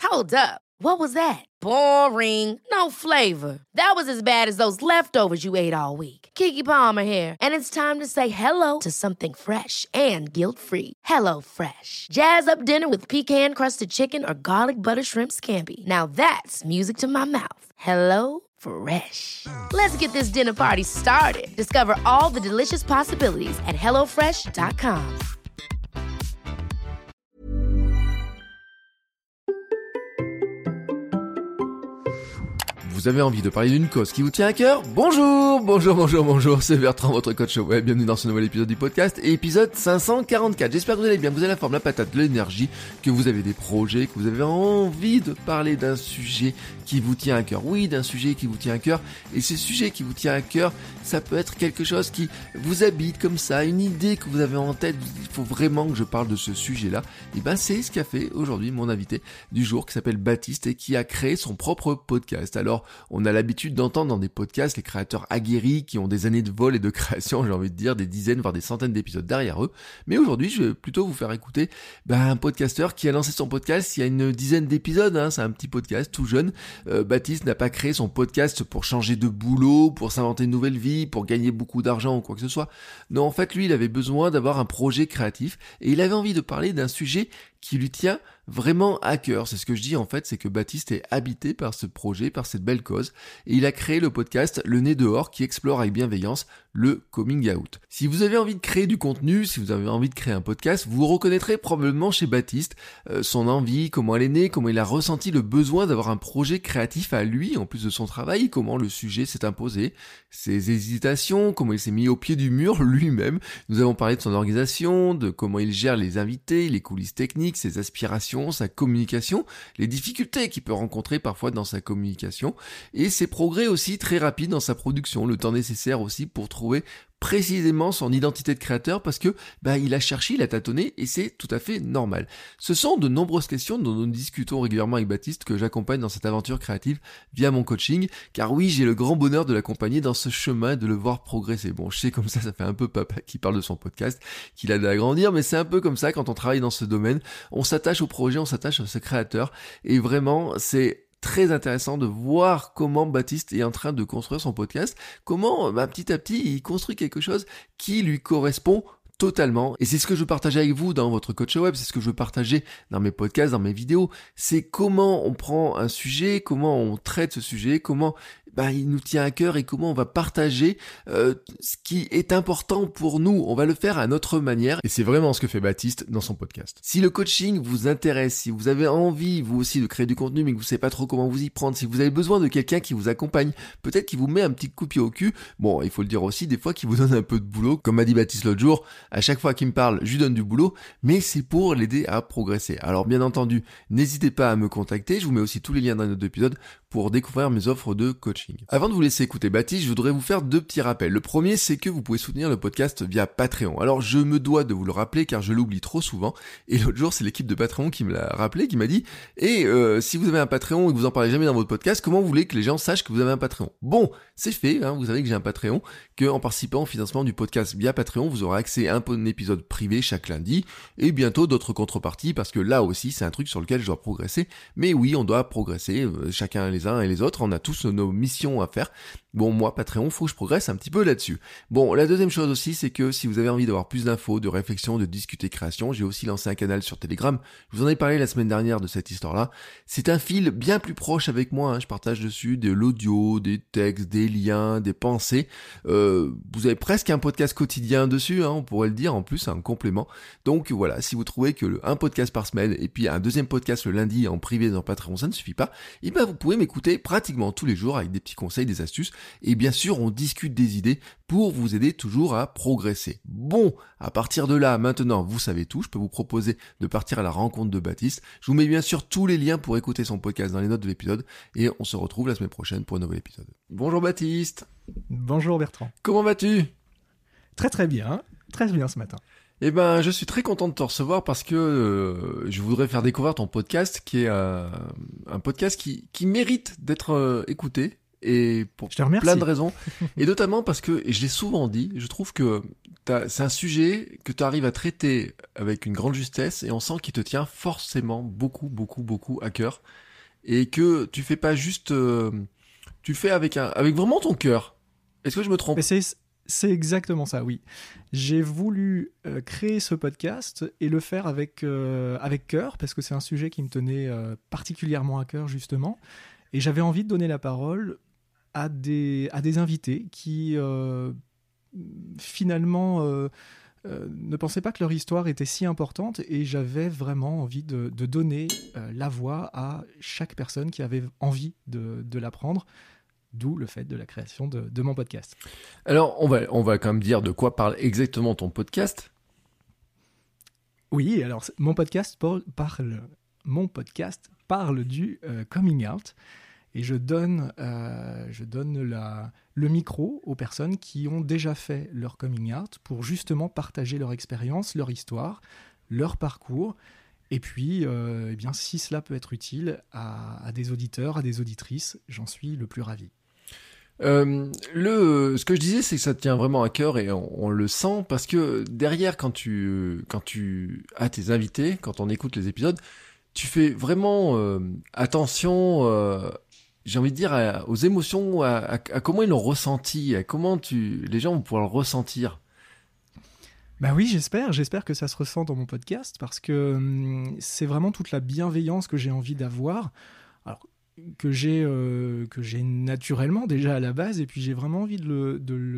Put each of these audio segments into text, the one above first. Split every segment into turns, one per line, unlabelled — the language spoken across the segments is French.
Hold up. What was that? Boring. No flavor. That was as bad as those leftovers you ate all week. Keke Palmer here, and it's time to say hello to something fresh and guilt-free. Hello Fresh. Jazz up dinner with pecan-crusted chicken or garlic butter shrimp scampi. Now that's music to my mouth. Hello Fresh. Let's get this dinner party started. Discover all the delicious possibilities at hellofresh.com.
Vous avez envie de parler d'une cause qui vous tient à cœur? Bonjour, c'est Bertrand, votre coach web. Bienvenue dans ce nouvel épisode du podcast, épisode 544. J'espère que vous allez bien, que vous avez la forme, la patate, de l'énergie, que vous avez des projets, que vous avez envie de parler d'un sujet qui vous tient à cœur. Oui, d'un sujet qui vous tient à cœur. Et ce sujet qui vous tient à cœur, ça peut être quelque chose qui vous habite comme ça, une idée que vous avez en tête. Il faut vraiment que je parle de ce sujet-là. Et ben, c'est ce qu'a fait aujourd'hui mon invité du jour, qui s'appelle Baptiste et qui a créé son propre podcast. Alors, on a l'habitude d'entendre dans des podcasts les créateurs aguerris qui ont des années de vol et de création, j'ai envie de dire des dizaines voire des centaines d'épisodes derrière eux. Mais aujourd'hui, je vais plutôt vous faire écouter un podcasteur qui a lancé son podcast il y a une dizaine d'épisodes. C'est un petit podcast tout jeune. Baptiste n'a pas créé son podcast pour changer de boulot, pour s'inventer une nouvelle vie, pour gagner beaucoup d'argent ou quoi que ce soit. Non, en fait, lui, il avait besoin d'avoir un projet créatif et il avait envie de parler d'un sujet qui lui tient vraiment à cœur. C'est ce que je dis en fait, c'est que Baptiste est habité par ce projet, par cette belle cause, et il a créé le podcast Le Nez Dehors qui explore avec bienveillance le coming out. Si vous avez envie de créer du contenu, si vous avez envie de créer un podcast, vous reconnaîtrez probablement chez Baptiste son envie, comment elle est née, comment il a ressenti le besoin d'avoir un projet créatif à lui, en plus de son travail, comment le sujet s'est imposé, ses hésitations, comment il s'est mis au pied du mur lui-même. Nous avons parlé de son organisation, de comment il gère les invités, les coulisses techniques, ses aspirations, sa communication, les difficultés qu'il peut rencontrer parfois dans sa communication, et ses progrès aussi très rapides dans sa production, le temps nécessaire aussi pour trouver précisément son identité de créateur parce que il a cherché, il a tâtonné et c'est tout à fait normal. Ce sont de nombreuses questions dont nous discutons régulièrement avec Baptiste que j'accompagne dans cette aventure créative via mon coaching, car oui, j'ai le grand bonheur de l'accompagner dans ce chemin et de le voir progresser. Bon, je sais comme ça fait un peu papa qui parle de son podcast, qu'il a d'agrandir, mais c'est un peu comme ça quand on travaille dans ce domaine, on s'attache au projet, on s'attache à ce créateur et vraiment c'est très intéressant de voir comment Baptiste est en train de construire son podcast, comment petit à petit il construit quelque chose qui lui correspond totalement. Et c'est ce que je partage avec vous dans votre coach web, c'est ce que je veux partager dans mes podcasts, dans mes vidéos, c'est comment on prend un sujet, comment on traite ce sujet, comment il nous tient à cœur et comment on va partager ce qui est important pour nous. On va le faire à notre manière et c'est vraiment ce que fait Baptiste dans son podcast. Si le coaching vous intéresse, si vous avez envie vous aussi de créer du contenu mais que vous savez pas trop comment vous y prendre, si vous avez besoin de quelqu'un qui vous accompagne, peut-être qui vous met un petit coup de pied au cul, bon, il faut le dire aussi, des fois qui vous donne un peu de boulot, comme m'a dit Baptiste l'autre jour, à chaque fois qu'il me parle, je lui donne du boulot, mais c'est pour l'aider à progresser. Alors bien entendu, n'hésitez pas à me contacter, je vous mets aussi tous les liens dans les notes d'épisode pour découvrir mes offres de coaching. Avant de vous laisser écouter Baptiste, je voudrais vous faire deux petits rappels. Le premier, c'est que vous pouvez soutenir le podcast via Patreon. Alors, je me dois de vous le rappeler car je l'oublie trop souvent. Et l'autre jour, c'est l'équipe de Patreon qui me l'a rappelé, qui m'a dit si vous avez un Patreon et que vous en parlez jamais dans votre podcast, comment vous voulez que les gens sachent que vous avez un Patreon? Bon, c'est fait, vous savez que j'ai un Patreon, que en participant au financement du podcast via Patreon, vous aurez accès à un épisode privé chaque lundi et bientôt d'autres contreparties parce que là aussi, c'est un truc sur lequel je dois progresser. Mais oui, on doit progresser, chacun les uns et les autres, on a tous nos missions à faire. Bon, moi, Patreon, faut que je progresse un petit peu là-dessus. Bon, la deuxième chose aussi, c'est que si vous avez envie d'avoir plus d'infos, de réflexions, de discuter création, j'ai aussi lancé un canal sur Telegram. Je vous en ai parlé la semaine dernière de cette histoire-là. C'est un fil bien plus proche avec moi, je partage dessus de l'audio, des textes, des liens, des pensées. Vous avez presque un podcast quotidien dessus, on pourrait le dire, en plus, un complément. Donc voilà, si vous trouvez que un podcast par semaine et puis un deuxième podcast le lundi en privé dans Patreon, ça ne suffit pas, et vous pouvez m'écouter pratiquement tous les jours avec des petits conseils, des astuces. Et bien sûr, on discute des idées pour vous aider toujours à progresser. Bon, à partir de là, maintenant, vous savez tout. Je peux vous proposer de partir à la rencontre de Baptiste. Je vous mets bien sûr tous les liens pour écouter son podcast dans les notes de l'épisode. Et on se retrouve la semaine prochaine pour un nouvel épisode. Bonjour Baptiste.
Bonjour Bertrand.
Comment vas-tu?
Très bien ce matin.
Je suis très content de te recevoir parce que je voudrais faire découvrir ton podcast qui est un podcast qui mérite d'être écouté. et pour
Je te remercie.
plein de raisons. Et notamment parce que, et je l'ai souvent dit, je trouve que c'est un sujet que tu arrives à traiter avec une grande justesse et on sent qu'il te tient forcément beaucoup, beaucoup, beaucoup à cœur. Et que tu fais pas juste... tu le fais avec vraiment ton cœur. Est-ce que je me trompe?
Mais c'est exactement ça, oui. J'ai voulu créer ce podcast et le faire avec cœur, parce que c'est un sujet qui me tenait particulièrement à cœur, justement. Et j'avais envie de donner la parole à des invités qui, finalement, ne pensaient pas que leur histoire était si importante. Et j'avais vraiment envie de donner la voix à chaque personne qui avait envie de l'apprendre. D'où le fait de la création de mon podcast.
Alors, on va quand même dire de quoi parle exactement ton podcast.
Oui, alors mon podcast parle du coming out et je donne le micro aux personnes qui ont déjà fait leur coming out pour justement partager leur expérience, leur histoire, leur parcours. Et puis, eh bien, si cela peut être utile à des auditeurs, à des auditrices, j'en suis le plus ravi.
Ce que je disais, c'est que ça te tient vraiment à cœur et on le sent parce que derrière, quand tu as tes invités, quand on écoute les épisodes, tu fais vraiment attention, j'ai envie de dire, aux émotions, à comment ils l'ont ressenti, à comment les gens vont pouvoir le ressentir.
Bah oui, j'espère que ça se ressent dans mon podcast parce que c'est vraiment toute la bienveillance que j'ai envie d'avoir. Alors, que j'ai naturellement déjà à la base, et puis j'ai vraiment envie de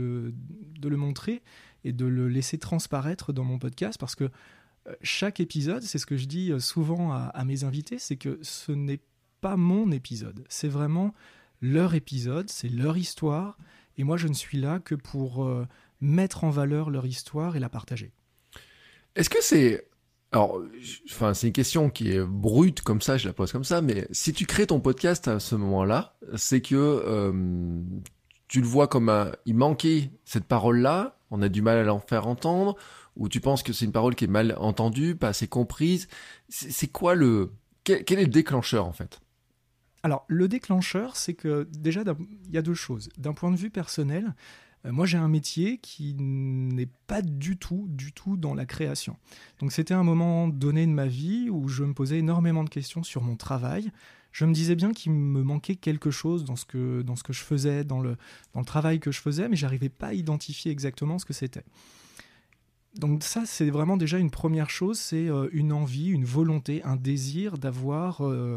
le montrer et de le laisser transparaître dans mon podcast, parce que chaque épisode, c'est ce que je dis souvent à mes invités, c'est que ce n'est pas mon épisode, c'est vraiment leur épisode, c'est leur histoire, et moi je ne suis là que pour mettre en valeur leur histoire et la partager.
Est-ce que c'est... Alors, c'est une question qui est brute comme ça, je la pose comme ça, mais si tu crées ton podcast à ce moment-là, c'est que tu le vois comme il manquait cette parole-là, on a du mal à l'en faire entendre, ou tu penses que c'est une parole qui est mal entendue, pas assez comprise. C'est quoi quel est le déclencheur en fait?
Alors, le déclencheur, c'est que déjà, il y a deux choses. D'un point de vue personnel, moi, j'ai un métier qui n'est pas du tout dans la création. Donc, c'était un moment donné de ma vie où je me posais énormément de questions sur mon travail. Je me disais bien qu'il me manquait quelque chose dans ce que je faisais, dans le travail que je faisais, mais j'arrivais pas à identifier exactement ce que c'était. Donc ça, c'est vraiment déjà une première chose, c'est une envie, une volonté, un désir d'avoir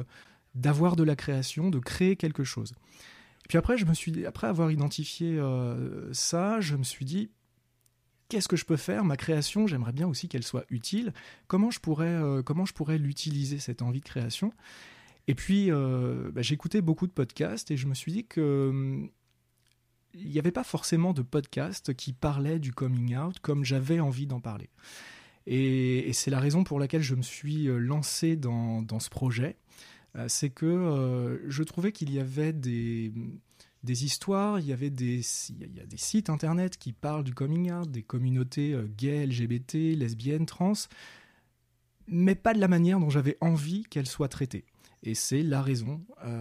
de la création, de créer quelque chose. Puis après, après avoir identifié ça, je me suis dit, qu'est-ce que je peux faire? Ma création, j'aimerais bien aussi qu'elle soit utile. Comment je pourrais l'utiliser, cette envie de création? Et puis, j'écoutais beaucoup de podcasts et je me suis dit que il n'y avait pas forcément de podcast qui parlait du coming out comme j'avais envie d'en parler. Et c'est la raison pour laquelle je me suis lancé dans ce projet. C'est que je trouvais qu'il y avait des histoires, il y a des sites internet qui parlent du coming out, des communautés gays, LGBT, lesbiennes, trans, mais pas de la manière dont j'avais envie qu'elles soient traitées. Et c'est la raison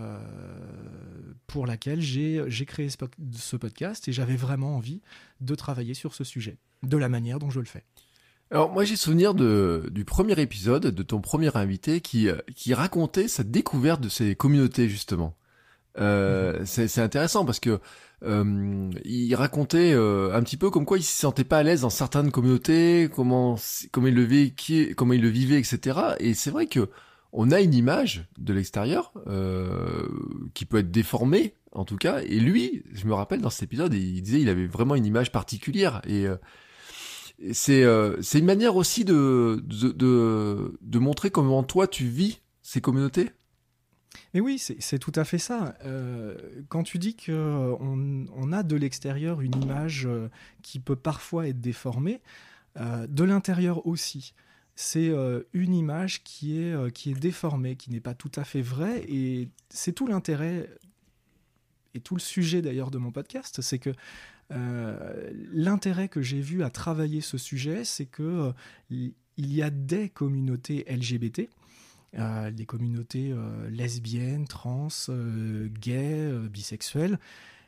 pour laquelle j'ai créé ce podcast, et j'avais vraiment envie de travailler sur ce sujet, de la manière dont je le fais.
Alors moi j'ai souvenir du premier épisode de ton premier invité qui racontait sa découverte de ces communautés justement. C'est intéressant parce que il racontait un petit peu comme quoi il se sentait pas à l'aise dans certaines communautés, comment il le vivait, etc. Et c'est vrai que on a une image de l'extérieur qui peut être déformée en tout cas. Et lui, je me rappelle dans cet épisode, il disait il avait vraiment une image particulière et c'est une manière aussi de montrer comment toi tu vis ces communautés.
Mais oui, c'est tout à fait ça. Quand tu dis qu'on a de l'extérieur une image qui peut parfois être déformée, de l'intérieur aussi. C'est une image qui est déformée, qui n'est pas tout à fait vraie, et c'est tout l'intérêt et tout le sujet d'ailleurs de mon podcast, c'est que l'intérêt que j'ai vu à travailler ce sujet, c'est que il y a des communautés LGBT des communautés lesbiennes, trans, gays, bisexuelles.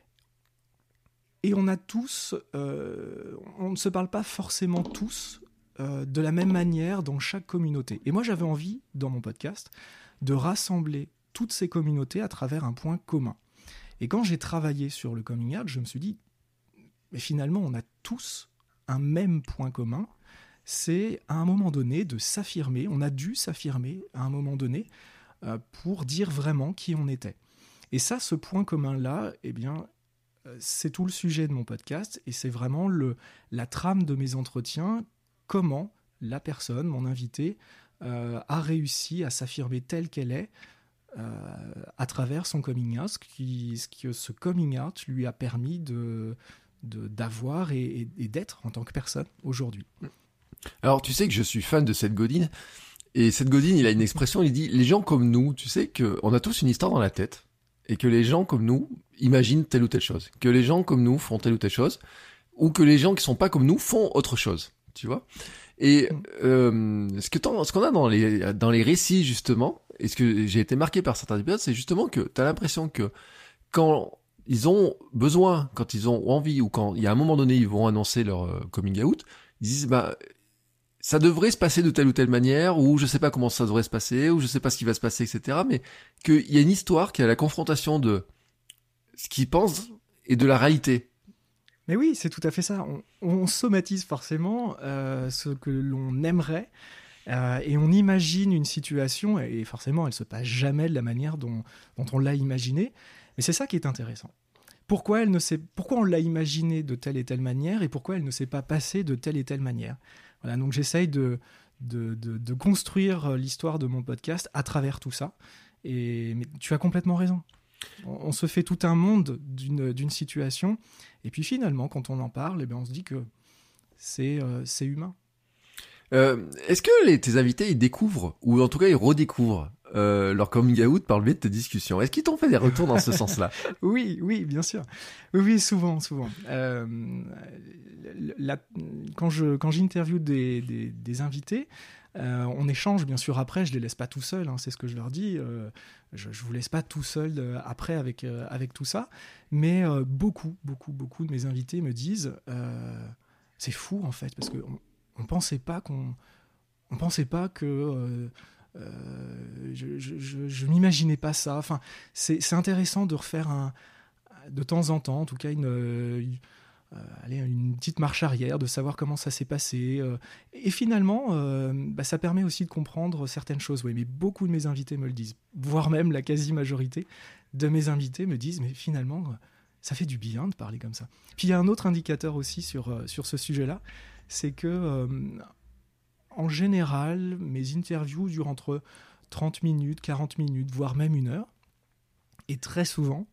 Et on a tous, on ne se parle pas forcément tous de la même manière dans chaque communauté. Et moi, j'avais envie, dans mon podcast, de rassembler toutes ces communautés à travers un point commun. Et quand j'ai travaillé sur le coming out, je me suis dit, mais finalement, on a tous un même point commun, c'est à un moment donné de s'affirmer, on a dû s'affirmer à un moment donné pour dire vraiment qui on était. Et ça, ce point commun-là, eh bien, c'est tout le sujet de mon podcast et c'est vraiment la trame de mes entretiens, comment la personne, mon invité, a réussi à s'affirmer telle qu'elle est à travers son coming out, ce que ce coming out lui a permis d'avoir et d'être en tant que personne aujourd'hui.
Alors, tu sais que je suis fan de Seth Godin, et Seth Godin, il a une expression, il dit « Les gens comme nous, tu sais qu'on a tous une histoire dans la tête, et que les gens comme nous imaginent telle ou telle chose, que les gens comme nous font telle ou telle chose, ou que les gens qui sont pas comme nous font autre chose, tu vois ?» Et ce qu'on a dans les récits, justement, et ce que j'ai été marqué par certains épisodes, c'est justement que tu as l'impression que quand ils ont besoin, quand ils ont envie, ou quand il y a un moment donné, ils vont annoncer leur coming out, ils disent ça devrait se passer de telle ou telle manière, ou je sais pas comment ça devrait se passer, ou je sais pas ce qui va se passer, etc. Mais qu'il y a une histoire qui est à la confrontation de ce qu'ils pensent et de la réalité.
Mais oui, c'est tout à fait ça. On somatise forcément ce que l'on aimerait et on imagine une situation et forcément, elle se passe jamais de la manière dont on l'a imaginée. Mais c'est ça qui est intéressant. Pourquoi on l'a imaginée de telle et telle manière et pourquoi elle ne s'est pas passée de telle et telle manière. Voilà, donc j'essaye de construire l'histoire de mon podcast à travers tout ça. Mais tu as complètement raison. On se fait tout un monde d'une situation et puis finalement quand on en parle, on se dit que c'est humain.
Est-ce que tes invités ils découvrent ou en tout cas ils redécouvrent leur coming out par le biais de tes discussions? Est-ce qu'ils t'ont fait des retours dans ce sens-là?
Oui, bien sûr. Oui, souvent. Quand j'interviewe des invités, on échange bien sûr après, je les laisse pas tout seuls, c'est ce que je leur dis, je vous laisse pas tout seul après avec tout ça, mais beaucoup de mes invités me disent c'est fou en fait, parce qu'on pensait pas que je m'imaginais pas ça. Enfin, c'est intéressant de refaire de temps en temps, en tout cas une petite marche arrière, de savoir comment ça s'est passé. Et finalement, ça permet aussi de comprendre certaines choses. Oui, mais beaucoup de mes invités me le disent, voire même la quasi-majorité de mes invités me disent, mais finalement, ça fait du bien de parler comme ça. Puis il y a un autre indicateur aussi sur ce sujet-là, c'est que en général, mes interviews durent entre 30 minutes, 40 minutes, voire même 1 heure. Et très souvent,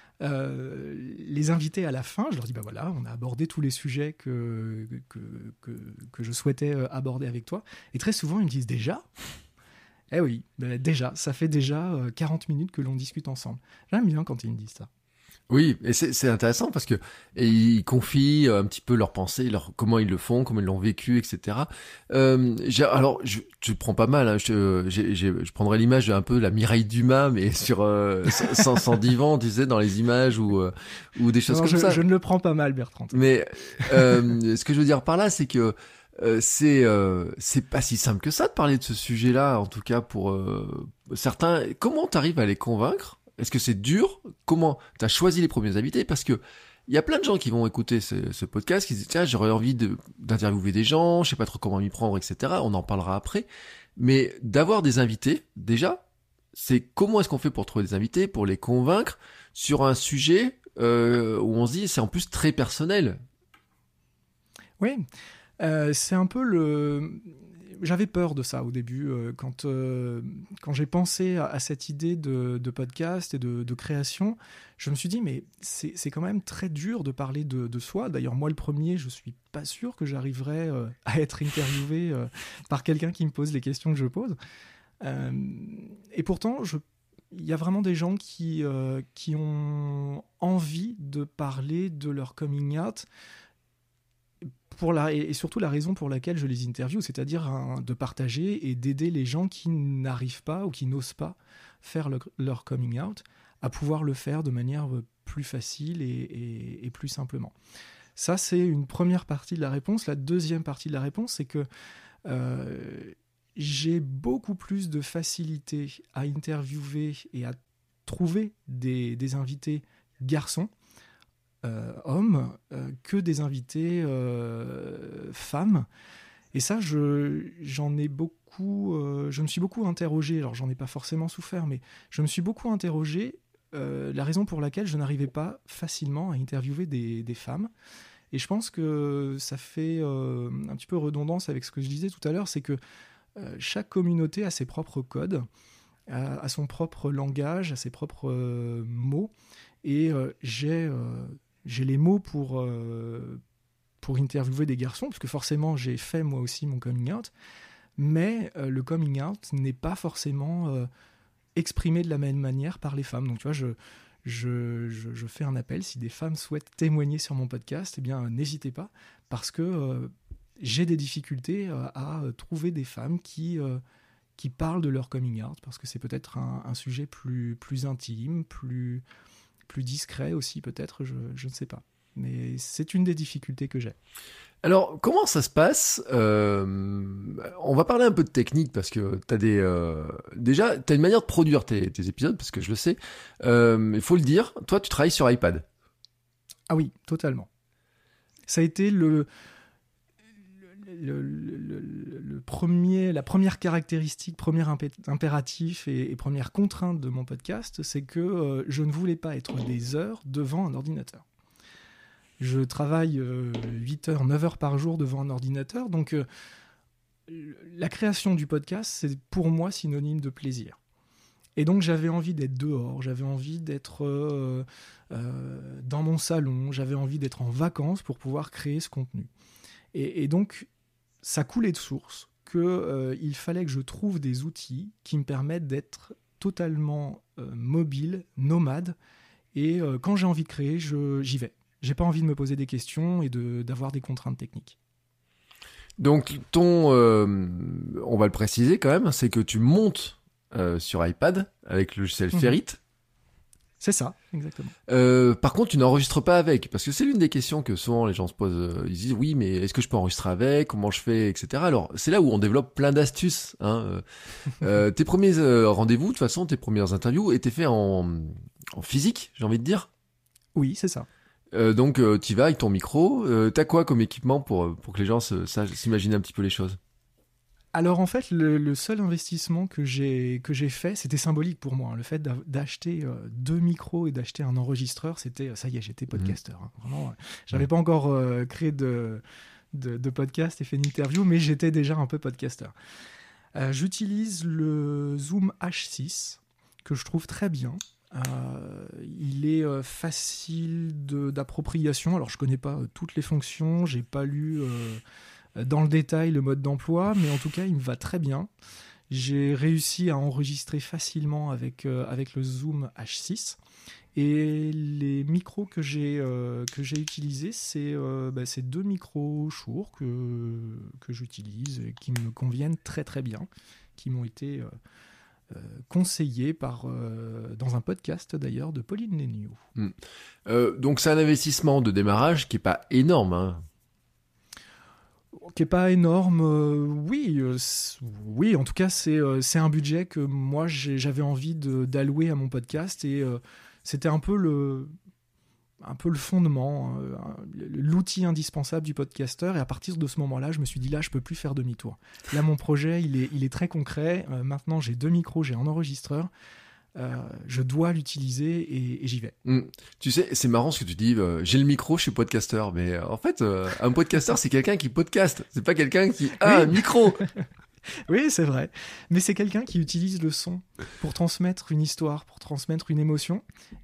les invités à la fin, je leur dis, voilà, on a abordé tous les sujets que je souhaitais aborder avec toi. Et très souvent, ils me disent, déjà ? Eh oui, déjà, ça fait déjà 40 minutes que l'on discute ensemble. J'aime bien quand ils me disent ça.
Oui, et c'est intéressant parce que ils confient un petit peu leurs pensées, comment ils le font, comment ils l'ont vécu, etc. Alors, je prends pas mal. Je prendrais l'image un peu la Mireille Dumas, mais sur sans divan, tu sais, dans les images ou des choses comme ça.
Je ne le prends pas mal, Bertrand.
Mais ce que je veux dire par là, c'est que c'est pas si simple que ça de parler de ce sujet-là, en tout cas pour certains. Comment t'arrives à les convaincre? Est-ce que c'est dur? Comment t'as choisi les premiers invités? Parce que il y a plein de gens qui vont écouter ce podcast qui se disent tiens, j'aurais envie d'interviewer des gens, je sais pas trop comment m'y prendre, etc. On en parlera après. Mais d'avoir des invités, déjà, c'est comment est-ce qu'on fait pour trouver des invités, pour les convaincre sur un sujet où on se dit c'est en plus très personnel.
Oui, c'est un peu J'avais peur de ça au début, quand j'ai pensé à cette idée de podcast et de création, je me suis dit, mais c'est quand même très dur de parler de soi. D'ailleurs, moi, le premier, je suis pas sûr que j'arriverai à être interviewé par quelqu'un qui me pose les questions que je pose. Et pourtant, il y a vraiment des gens qui ont envie de parler de leur coming out et surtout la raison pour laquelle je les interviewe, c'est-à-dire de partager et d'aider les gens qui n'arrivent pas ou qui n'osent pas faire leur coming out à pouvoir le faire de manière plus facile et plus simplement. Ça, c'est une première partie de la réponse. La deuxième partie de la réponse, c'est que j'ai beaucoup plus de facilité à interviewer et à trouver des invités garçons, hommes, que des invités femmes. Et ça, j'en ai beaucoup, je me suis beaucoup interrogé. Alors, j'en ai pas forcément souffert, mais je me suis beaucoup interrogé la raison pour laquelle je n'arrivais pas facilement à interviewer des femmes. Et je pense que ça fait un petit peu redondance avec ce que je disais tout à l'heure, c'est que chaque communauté a ses propres codes, a son propre langage, a ses propres mots. Et j'ai les mots pour interviewer des garçons, parce que forcément, j'ai fait moi aussi mon coming out. Mais le coming out n'est pas forcément exprimé de la même manière par les femmes. Donc, tu vois, je fais un appel. Si des femmes souhaitent témoigner sur mon podcast, eh bien, n'hésitez pas, parce que j'ai des difficultés à trouver des femmes qui parlent de leur coming out, parce que c'est peut-être un sujet plus intime, plus discret aussi, peut-être, je ne sais pas. Mais c'est une des difficultés que j'ai.
Alors, comment ça se passe ? On va parler un peu de technique, parce que t'as déjà, t'as une manière de produire tes épisodes, parce que je le sais. Il faut le dire, toi, tu travailles sur iPad.
Ah oui, totalement. Ça a été la première caractéristique, premier impératif et première contrainte de mon podcast, c'est que je ne voulais pas être des heures devant un ordinateur. Je travaille 8 heures, 9 heures par jour devant un ordinateur, donc la création du podcast, c'est pour moi synonyme de plaisir. Et donc j'avais envie d'être dehors, j'avais envie d'être dans mon salon, j'avais envie d'être en vacances pour pouvoir créer ce contenu. Et donc ça coulait de source qu'il fallait que je trouve des outils qui me permettent d'être totalement mobile, nomade, et quand j'ai envie de créer, j'y vais. J'ai pas envie de me poser des questions et d'avoir des contraintes techniques.
Donc on va le préciser quand même, c'est que tu montes sur iPad avec le logiciel Ferrite.
C'est ça, exactement.
Par contre, tu n'enregistres pas avec, parce que c'est l'une des questions que souvent les gens se posent. Ils disent oui, mais est-ce que je peux enregistrer avec ? Comment je fais, etc. Alors c'est là où on développe plein d'astuces. Tes premiers rendez-vous, de toute façon, tes premières interviews étaient faits en physique, j'ai envie de dire.
Oui, c'est ça.
Donc tu vas avec ton micro. T'as quoi comme équipement pour que les gens s'imaginent un petit peu les choses ?
Alors en fait, le seul investissement que j'ai fait, c'était symbolique pour moi. Le fait d'acheter 2 micros et d'acheter un enregistreur, c'était ça y est, j'étais podcasteur. Vraiment, j'avais pas encore créé de podcast et fait une interview, mais j'étais déjà un peu podcasteur. J'utilise le Zoom H6 que je trouve très bien. Il est facile d'appropriation. Alors je connais pas toutes les fonctions, j'ai pas lu dans le détail le mode d'emploi, mais en tout cas il me va très bien. J'ai réussi à enregistrer facilement avec le Zoom H6, et les micros que j'ai utilisés, c'est 2 micros Shure que j'utilise et qui me conviennent très très bien, qui m'ont été conseillés dans un podcast d'ailleurs de Pauline Léniaud.
Donc c'est un investissement de démarrage qui est pas énorme, hein.
Qui n'est pas énorme, oui, en tout cas c'est un budget que moi j'avais envie d'allouer à mon podcast, et c'était un peu le fondement, l'outil indispensable du podcasteur. Et à partir de ce moment-là, je me suis dit là, je peux plus faire demi-tour. Là, mon projet, il est très concret. Maintenant, j'ai 2 micros, j'ai un enregistreur. Je dois l'utiliser et j'y vais.
Tu sais, c'est marrant ce que tu dis, j'ai le micro, je suis podcasteur, mais en fait, un podcasteur, c'est quelqu'un qui podcast, c'est pas quelqu'un qui a un micro.
Oui, c'est vrai, mais c'est quelqu'un qui utilise le son pour transmettre une histoire, pour transmettre une émotion,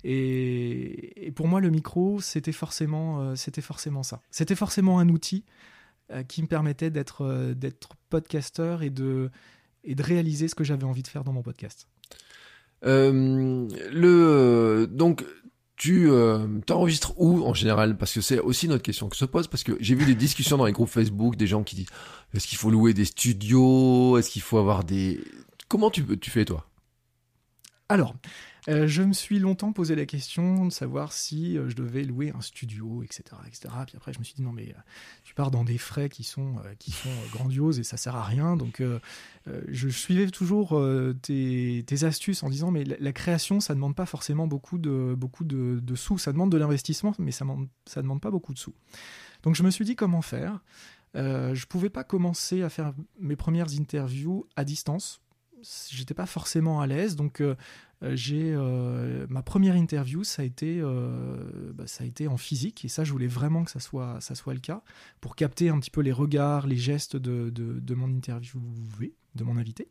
et pour moi, le micro, c'était forcément ça. C'était forcément un outil qui me permettait d'être podcasteur et de réaliser ce que j'avais envie de faire dans mon podcast.
Donc Tu t'enregistres où en général? Parce que c'est aussi une autre question que se pose, parce que j'ai vu des discussions dans les groupes Facebook, des gens qui disent est-ce qu'il faut louer des studios, est-ce qu'il faut avoir des... Comment tu fais toi?
Alors, je me suis longtemps posé la question de savoir si je devais louer un studio, etc., etc. Puis après, je me suis dit non, mais tu pars dans des frais qui sont grandioses et ça sert à rien. Donc, je suivais toujours tes astuces en disant mais la création, ça demande pas forcément beaucoup de sous. Ça demande de l'investissement, mais ça demande pas beaucoup de sous. Donc, je me suis dit comment faire. Je pouvais pas commencer à faire mes premières interviews à distance. J'étais pas forcément à l'aise, donc ma première interview, ça a été en physique, et ça, je voulais vraiment que ça soit le cas, pour capter un petit peu les regards, les gestes de mon interviewé, de mon invité.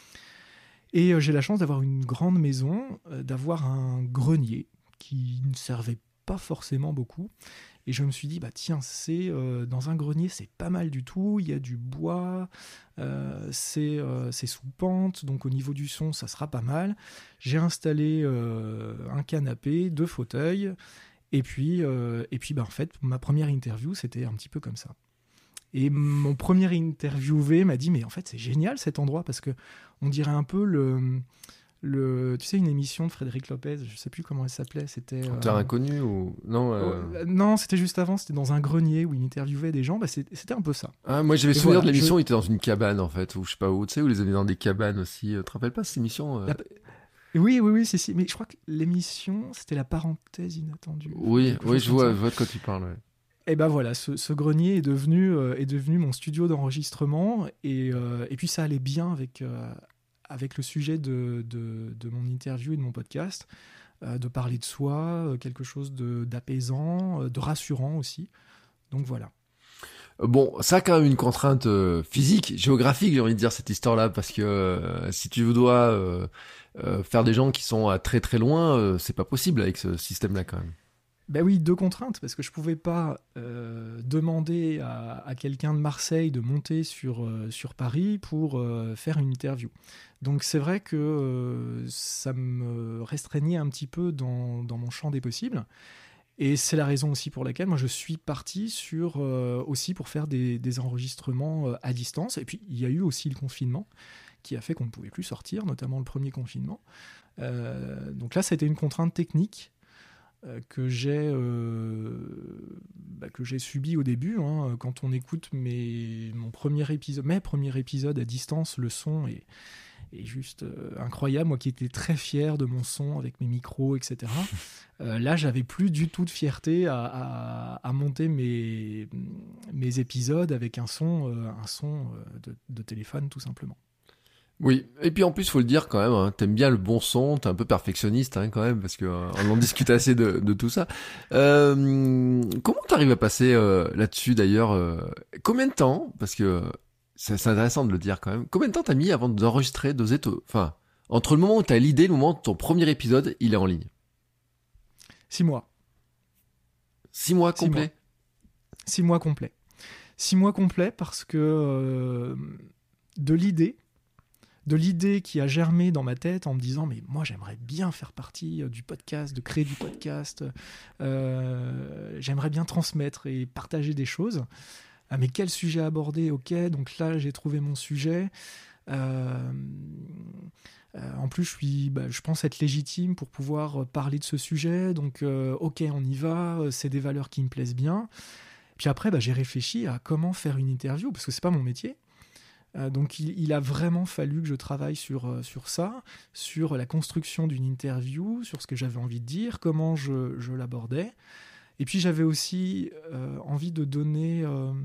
Et j'ai la chance d'avoir une grande maison, d'avoir un grenier qui ne servait pas forcément beaucoup. Et je me suis dit, bah tiens, dans un grenier, c'est pas mal du tout. Il y a du bois, c'est sous pente, donc au niveau du son, ça sera pas mal. J'ai installé un canapé, 2 fauteuils, et puis bah, en fait, ma première interview, c'était un petit peu comme ça. Et mon premier interviewé m'a dit, mais en fait, c'est génial cet endroit, parce que on dirait un peu tu sais, une émission de Frédéric Lopez, je sais plus comment elle s'appelait, c'était...
Terre inconnue ou... Non,
non, c'était juste avant, c'était dans un grenier où il interviewait des gens, bah c'était un peu ça.
Ah, moi j'avais souvenir de l'émission où il était dans une cabane en fait, ou je sais pas où, tu sais, où ils avaient dans des cabanes aussi. Tu te rappelles pas cette émission
Oui, si, mais je crois que l'émission, c'était la parenthèse inattendue.
Oui, je vois de quoi tu parles, ouais.
Et ben voilà, ce grenier est devenu mon studio d'enregistrement, et puis ça allait bien avec le sujet de mon interview et de mon podcast, de parler de soi, quelque chose d'apaisant, de rassurant aussi. Donc voilà.
Bon, ça a quand même une contrainte physique, géographique, j'ai envie de dire, cette histoire-là, parce que si tu dois faire des gens qui sont à très très loin, c'est pas possible avec ce système-là quand même.
Ben oui, 2 contraintes, parce que je pouvais pas demander à quelqu'un de Marseille de monter sur Paris pour faire une interview. Donc c'est vrai que ça me restreignait un petit peu dans mon champ des possibles. Et c'est la raison aussi pour laquelle moi je suis parti aussi pour faire des enregistrements à distance. Et puis il y a eu aussi le confinement qui a fait qu'on ne pouvait plus sortir, notamment le premier confinement. Donc là, ça a été une contrainte technique que j'ai subi au début, hein. Quand on écoute mes premiers épisodes à distance, le son est juste incroyable. Moi qui étais très fier de mon son avec mes micros, etc. Là, j'avais plus du tout de fierté à monter mes épisodes avec un son de téléphone, tout simplement.
Oui, et puis en plus, faut le dire quand même, hein, t'aimes bien le bon son, t'es un peu perfectionniste hein, quand même, parce que on en discute assez de tout ça. Comment t'arrives à passer là-dessus d'ailleurs combien de temps, parce que c'est intéressant de le dire quand même, combien de temps t'as mis avant d'enregistrer, enfin, entre le moment où t'as l'idée et le moment où ton premier épisode, il est en ligne?
6 mois.
6 mois complets?
6 mois complets. 6 mois complets parce que de l'idée qui a germé dans ma tête en me disant mais moi j'aimerais bien faire partie du podcast, de créer du podcast, j'aimerais bien transmettre et partager des choses. Ah, mais quel sujet aborder? Ok, donc là j'ai trouvé mon sujet. En plus je pense être légitime pour pouvoir parler de ce sujet, donc ok, on y va, c'est des valeurs qui me plaisent bien. Puis après j'ai réfléchi à comment faire une interview, parce que c'est pas mon métier. Donc il a vraiment fallu que je travaille sur ça, sur la construction d'une interview, sur ce que j'avais envie de dire, comment je l'abordais. Et puis j'avais aussi envie de donner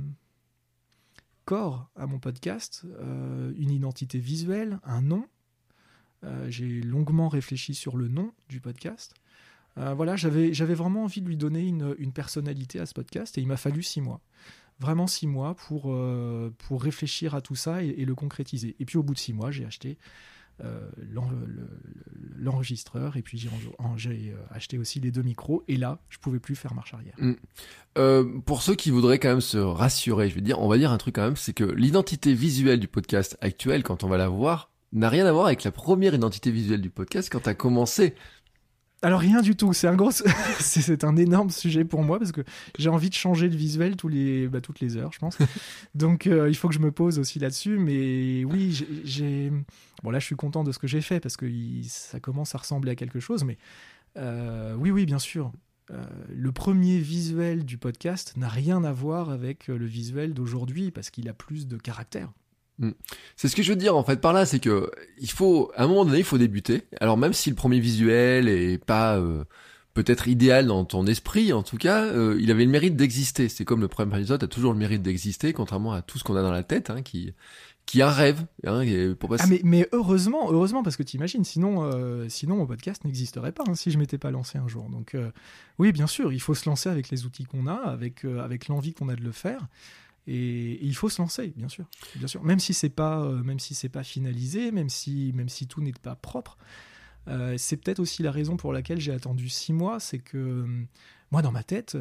corps à mon podcast, une identité visuelle, un nom. J'ai longuement réfléchi sur le nom du podcast. Voilà, j'avais vraiment envie de lui donner une personnalité à ce podcast, et il m'a fallu 6 mois. Vraiment 6 mois pour réfléchir à tout ça et le concrétiser. Et puis au bout de 6 mois, j'ai acheté l'enregistreur, et puis j'ai acheté aussi les 2 micros, et là, je pouvais plus faire marche arrière.
Pour ceux qui voudraient quand même se rassurer, on va dire un truc quand même, c'est que l'identité visuelle du podcast actuel, quand on va la voir, n'a rien à voir avec la première identité visuelle du podcast quand tu as commencé.
Alors rien du tout, c'est c'est un énorme sujet pour moi parce que j'ai envie de changer le visuel toutes les heures, je pense. Donc il faut que je me pose aussi là-dessus. Mais oui, bon là je suis content de ce que j'ai fait parce que ça commence à ressembler à quelque chose. Mais oui, bien sûr. Le premier visuel du podcast n'a rien à voir avec le visuel d'aujourd'hui parce qu'il a plus de caractère.
C'est ce que je veux dire en fait par là, c'est que à un moment donné, il faut débuter. Alors même si le premier visuel est pas peut-être idéal dans ton esprit, en tout cas, il avait le mérite d'exister. C'est comme le premier épisode a toujours le mérite d'exister, contrairement à tout ce qu'on a dans la tête, hein, qui est un rêve. Hein,
mais heureusement, parce que t'imagines, sinon mon podcast n'existerait pas, hein, si je m'étais pas lancé un jour. Donc oui, bien sûr, il faut se lancer avec les outils qu'on a, avec l'envie qu'on a de le faire. Et il faut se lancer, bien sûr. Même si c'est pas finalisé, même si tout n'est pas propre. C'est peut-être aussi la raison pour laquelle j'ai attendu 6 mois, c'est que moi, dans ma tête,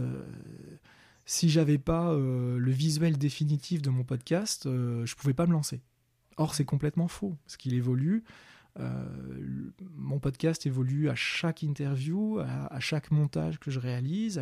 si j'avais pas le visuel définitif de mon podcast, je pouvais pas me lancer. Or, c'est complètement faux, parce qu'il évolue. Mon podcast évolue à chaque interview, à chaque montage que je réalise,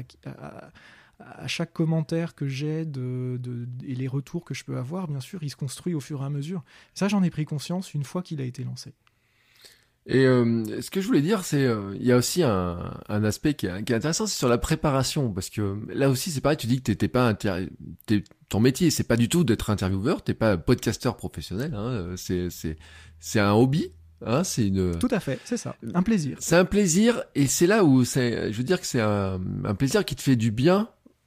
à chaque commentaire que j'ai et les retours que je peux avoir, bien sûr, il se construit au fur et à mesure. Ça, j'en ai pris conscience une fois qu'il a été lancé.
Et ce que je voulais dire, c'est il y a aussi un aspect qui est intéressant, c'est sur la préparation, parce que là aussi c'est pareil, tu dis que t'étais pas ton métier, c'est pas du tout d'être intervieweur, t'es pas podcasteur professionnel, hein, c'est un hobby. Hein,
Tout à fait, c'est ça, un plaisir.
C'est un plaisir, et c'est là où je veux dire que c'est un plaisir qui te fait du bien.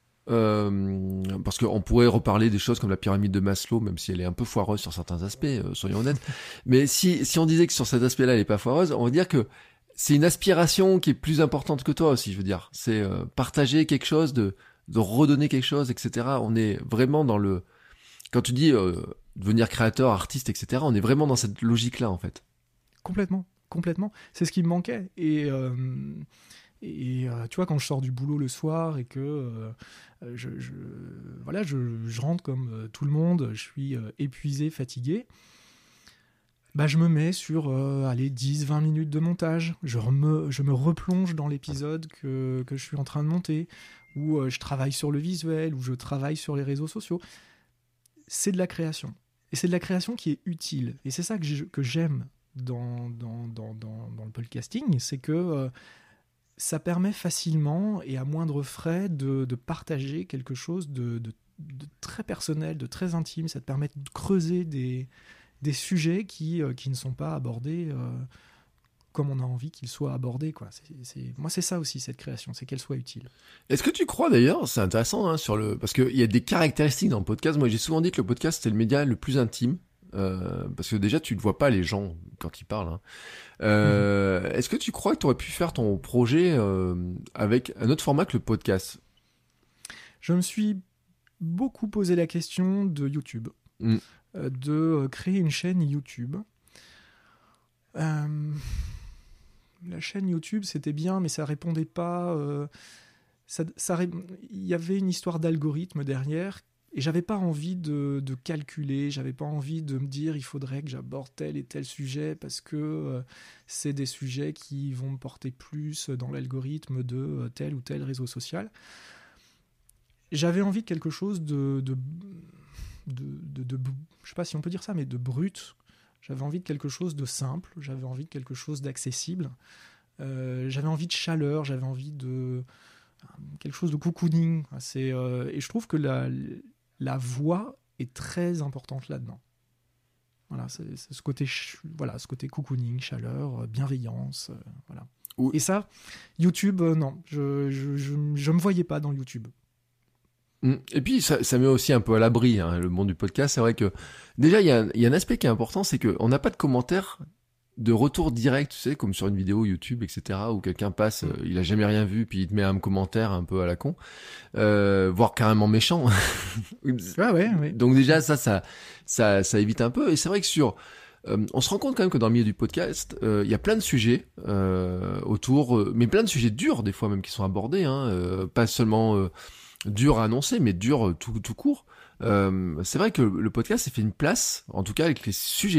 Parce qu'on pourrait reparler des choses comme la pyramide de Maslow, même si elle est un peu foireuse sur certains aspects, soyons honnêtes. Mais si on disait que sur cet aspect-là, elle est pas foireuse, on va dire que c'est une aspiration qui est plus importante que toi aussi, je veux dire. C'est partager quelque chose, de redonner quelque chose, etc. On est vraiment quand tu dis devenir créateur, artiste, etc., on est vraiment dans cette logique-là, en fait.
Complètement. C'est ce qui me manquait. Et tu vois, quand je sors du boulot le soir et que je rentre comme tout le monde, je suis épuisé, fatigué, je me mets sur 10-20 minutes de montage. Je me replonge dans l'épisode que je suis en train de monter, où je travaille sur le visuel, où je travaille sur les réseaux sociaux. C'est de la création. Et c'est de la création qui est utile. Et c'est ça que j'aime dans le podcasting, c'est que ça permet facilement et à moindre frais de partager quelque chose de très personnel, de très intime. Ça te permet de creuser des sujets qui ne sont pas abordés comme on a envie qu'ils soient abordés, quoi. Moi, c'est ça aussi, cette création, c'est qu'elle soit utile.
Est-ce que tu crois d'ailleurs, c'est intéressant, hein, parce qu'il y a des caractéristiques dans le podcast. Moi, j'ai souvent dit que le podcast, c'est le média le plus intime. Parce que déjà tu ne vois pas les gens quand ils parlent, hein. Est-ce que tu crois que tu aurais pu faire ton projet avec un autre format que le podcast?
Je me suis beaucoup posé la question de YouTube, de créer une chaîne YouTube. La chaîne YouTube, c'était bien, mais ça répondait pas. Il y avait une histoire d'algorithme derrière. Et j'avais pas envie de calculer, j'avais pas envie de me dire il faudrait que j'aborde tel et tel sujet parce que c'est des sujets qui vont me porter plus dans l'algorithme de tel ou tel réseau social. J'avais envie de quelque chose de je sais pas si on peut dire ça, mais de brut. J'avais envie de quelque chose de simple, j'avais envie de quelque chose d'accessible, j'avais envie de chaleur, j'avais envie de quelque chose de cocooning. Et je trouve que la voix est très importante là-dedans. Voilà, c'est ce côté cocooning, chaleur, bienveillance, voilà. Et ça, YouTube, non, je me voyais pas dans YouTube.
Et puis ça met aussi un peu à l'abri, hein, le monde du podcast. C'est vrai que déjà il y a un aspect qui est important, c'est que on n'a pas de commentaires de retour direct, tu sais, comme sur une vidéo YouTube, etc., où quelqu'un passe, il a jamais rien vu, puis il te met un commentaire un peu à la con, voire carrément méchant.
Ouais.
Donc déjà ça évite un peu. Et c'est vrai que on se rend compte quand même que dans le milieu du podcast, il y a plein de sujets autour, mais plein de sujets durs des fois même qui sont abordés, hein, pas seulement durs à annoncer, mais durs tout court. C'est vrai que le podcast s'est fait une place, en tout cas avec les sujets-là,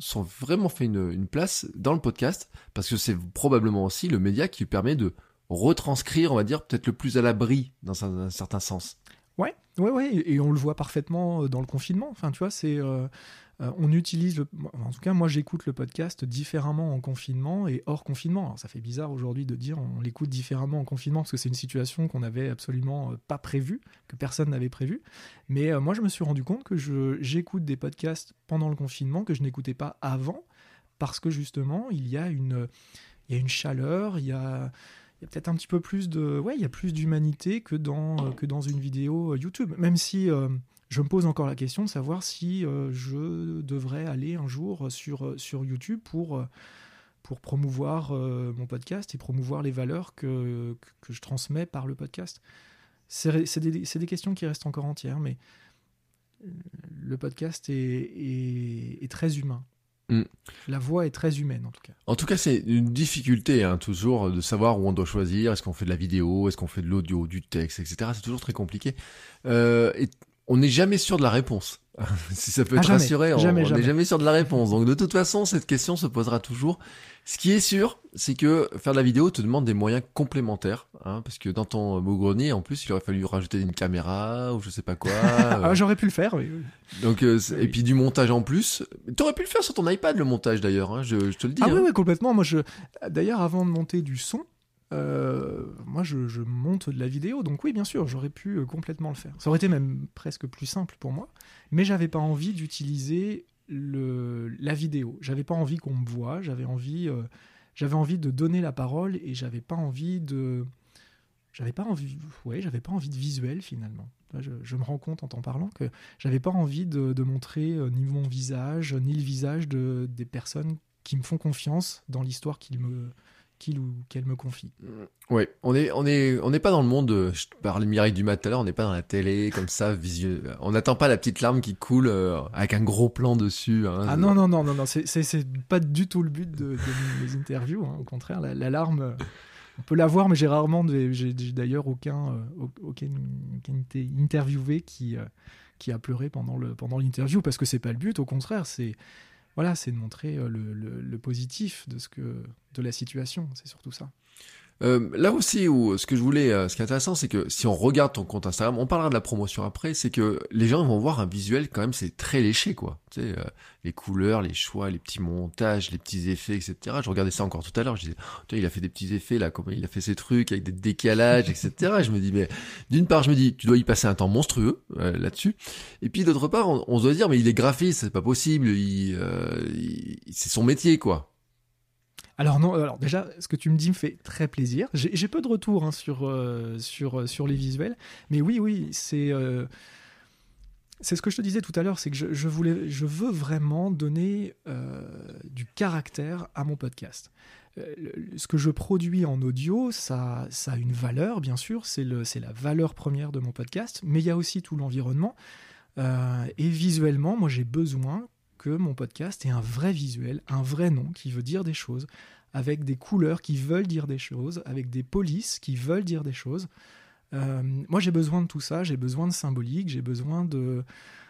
sont vraiment fait une place dans le podcast, parce que c'est probablement aussi le média qui permet de retranscrire, on va dire, peut-être le plus à l'abri dans un certain sens.
Ouais, et on le voit parfaitement dans le confinement. Enfin, tu vois, on utilise, en tout cas, moi, j'écoute le podcast différemment en confinement et hors confinement. Alors, ça fait bizarre aujourd'hui de dire on l'écoute différemment en confinement parce que c'est une situation qu'on n'avait absolument pas prévue, que personne n'avait prévue. Mais moi, je me suis rendu compte que j'écoute des podcasts pendant le confinement que je n'écoutais pas avant parce que justement, il y a une chaleur, il y a peut-être un petit peu plus il y a plus d'humanité que dans une vidéo YouTube. Même si je me pose encore la question de savoir si je devrais aller un jour sur YouTube pour promouvoir mon podcast et promouvoir les valeurs que je transmets par le podcast. C'est des questions qui restent encore entières, mais le podcast est très humain. La voix est très humaine, en tout cas.
En tout cas, c'est une difficulté, toujours, de savoir où on doit choisir. Est-ce qu'on fait de la vidéo, est-ce qu'on fait de l'audio, du texte, etc. C'est toujours très compliqué. Et on n'est jamais sûr de la réponse. Si ça peut te rassurer, on n'est jamais sûr de la réponse. Donc, de toute façon, cette question se posera toujours. Ce qui est sûr, c'est que faire de la vidéo te demande des moyens complémentaires, parce que dans ton beau-grenier, en plus, il aurait fallu rajouter une caméra ou je sais pas quoi.
J'aurais pu le faire, oui.
Donc, et puis du montage en plus. T'aurais pu le faire sur ton iPad, le montage d'ailleurs, je te le dis.
Oui, complètement. Moi, d'ailleurs, avant de monter du son, moi, je monte de la vidéo. Donc oui, bien sûr, j'aurais pu complètement le faire. Ça aurait été même presque plus simple pour moi. Mais j'avais pas envie d'utiliser la vidéo. J'avais pas envie qu'on me voie. J'avais envie de donner la parole et j'avais pas envie de visuel finalement. Je me rends compte en t'en parlant que j'avais pas envie de montrer ni mon visage, ni le visage des personnes qui me font confiance dans l'histoire qu'il ou qu'elle me confie.
Ouais, on n'est pas dans le monde, je parlais de Mireille Dumas tout à l'heure, on n'est pas dans la télé comme ça, visuel. On n'attend pas la petite larme qui coule avec un gros plan dessus.
Non, c'est pas du tout le but de mes interviews, Au contraire, la larme, on peut la voir, mais j'ai d'ailleurs aucun été interviewé qui a pleuré pendant l'interview, parce que c'est pas le but, au contraire, c'est de montrer le positif de la situation, c'est surtout ça.
Là aussi, ce qui est intéressant, c'est que si on regarde ton compte Instagram, on parlera de la promotion après, c'est que les gens vont voir un visuel quand même, c'est très léché, quoi. Tu sais, les couleurs, les choix, les petits montages, les petits effets, etc. Je regardais ça encore tout à l'heure, je disais, il a fait des petits effets là, comment il a fait ces trucs avec des décalages, etc. Et je me dis, mais d'une part, tu dois y passer un temps monstrueux là-dessus, et puis d'autre part, on se doit dire, mais il est graphiste, c'est pas possible, c'est son métier, quoi.
Alors non, déjà, ce que tu me dis me fait très plaisir. J'ai peu de retours sur les visuels, mais oui, c'est ce que je te disais tout à l'heure, c'est que je veux vraiment donner du caractère à mon podcast. Ce que je produis en audio, ça a une valeur, bien sûr, c'est la valeur première de mon podcast, mais il y a aussi tout l'environnement. Et visuellement, moi, j'ai besoin que mon podcast ait un vrai visuel, un vrai nom qui veut dire des choses, avec des couleurs qui veulent dire des choses, avec des polices qui veulent dire des choses. Moi, j'ai besoin de tout ça, j'ai besoin de symbolique, j'ai besoin de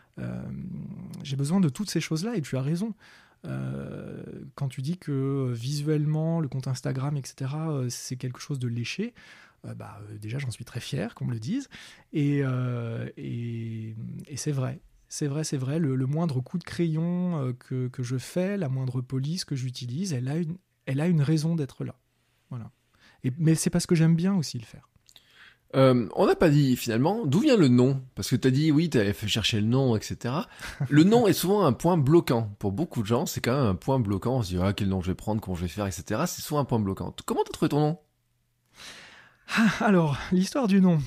toutes ces choses-là, et tu as raison. Quand tu dis que visuellement, le compte Instagram, etc., c'est quelque chose de léché, déjà, j'en suis très fier qu'on me le dise, et c'est vrai. C'est vrai, le moindre coup de crayon que je fais, la moindre police que j'utilise, elle a une raison d'être là. Voilà. Mais c'est parce que j'aime bien aussi le faire.
On n'a pas dit finalement d'où vient le nom, parce que t'as dit oui, t'avais fait chercher le nom, etc. Le nom est souvent un point bloquant pour beaucoup de gens. C'est quand même un point bloquant. On se dit quel nom je vais prendre, comment je vais faire, etc. C'est souvent un point bloquant. Comment t'as trouvé ton nom?
Alors, l'histoire du nom.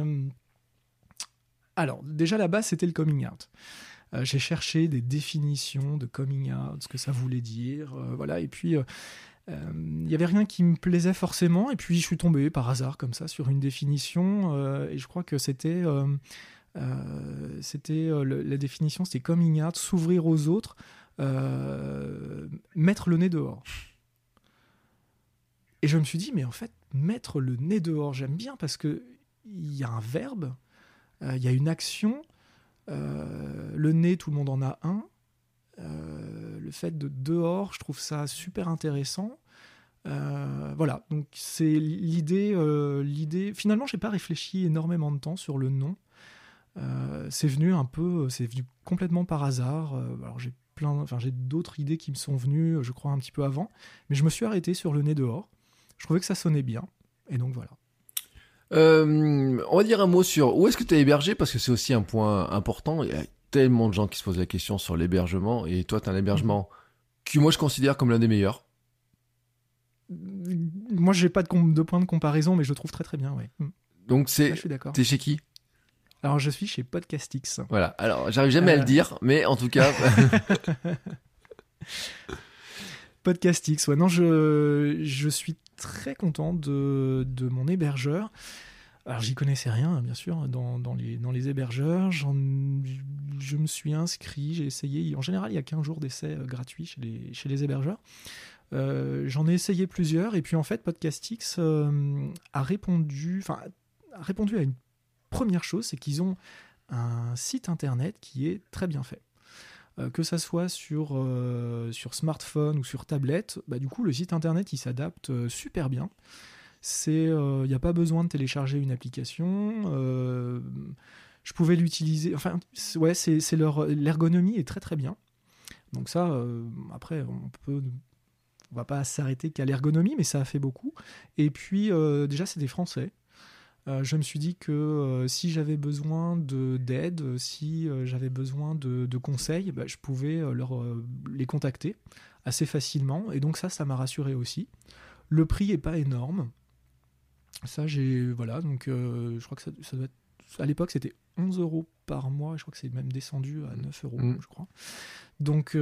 Alors, déjà là-bas, c'était le coming out. J'ai cherché des définitions de coming out, ce que ça voulait dire, voilà. Et puis, il n'y avait rien qui me plaisait forcément. Et puis, je suis tombé par hasard, comme ça, sur une définition. Et je crois que la définition, c'était coming out, s'ouvrir aux autres, mettre le nez dehors. Et je me suis dit, mais en fait, mettre le nez dehors, j'aime bien, parce qu'il y a un verbe, il y a une action. Le nez, tout le monde en a un. le fait de dehors, je trouve ça super intéressant. Voilà, donc c'est l'idée. Finalement, j'ai pas réfléchi énormément de temps sur le nom. C'est venu complètement par hasard. Alors j'ai d'autres idées qui me sont venues, je crois un petit peu avant, mais je me suis arrêté sur le nez dehors. Je trouvais que ça sonnait bien, et donc voilà.
On va dire un mot sur où est-ce que tu es hébergé, parce que c'est aussi un point important. Il y a tellement de gens qui se posent la question sur l'hébergement, et toi, tu as un hébergement que moi je considère comme l'un des meilleurs.
Moi, j'ai pas de point de comparaison, mais je le trouve très très bien. Ouais.
Donc
je suis d'accord.
T'es chez qui?
Alors, je suis chez Podcastix.
Voilà. Alors, j'arrive jamais à le dire, mais en tout cas.
Podcastix. Ouais. Non, je suis très content de mon hébergeur. Alors, j'y connaissais rien, bien sûr, dans les hébergeurs. Je me suis inscrit, j'ai essayé. En général, il y a 15 jours d'essai gratuits chez les hébergeurs. J'en ai essayé plusieurs, et puis en fait, Podcastix a répondu à une première chose, c'est qu'ils ont un site internet qui est très bien fait. Que ça soit sur smartphone ou sur tablette, du coup, le site internet, il s'adapte super bien. Il n'y a pas besoin de télécharger une application. Je pouvais l'utiliser. Enfin, ouais, l'ergonomie est très très bien. Donc ça, après, on va pas s'arrêter qu'à l'ergonomie, mais ça a fait beaucoup. Et puis, déjà, c'est des Français. Je me suis dit que si j'avais besoin d'aide, si j'avais besoin de conseils, je pouvais les contacter assez facilement. Et donc ça m'a rassuré aussi. Le prix est pas énorme. Ça, voilà. Donc, je crois que ça doit être... À l'époque, c'était 11 € par mois. Je crois que c'est même descendu à 9 €, je crois. Donc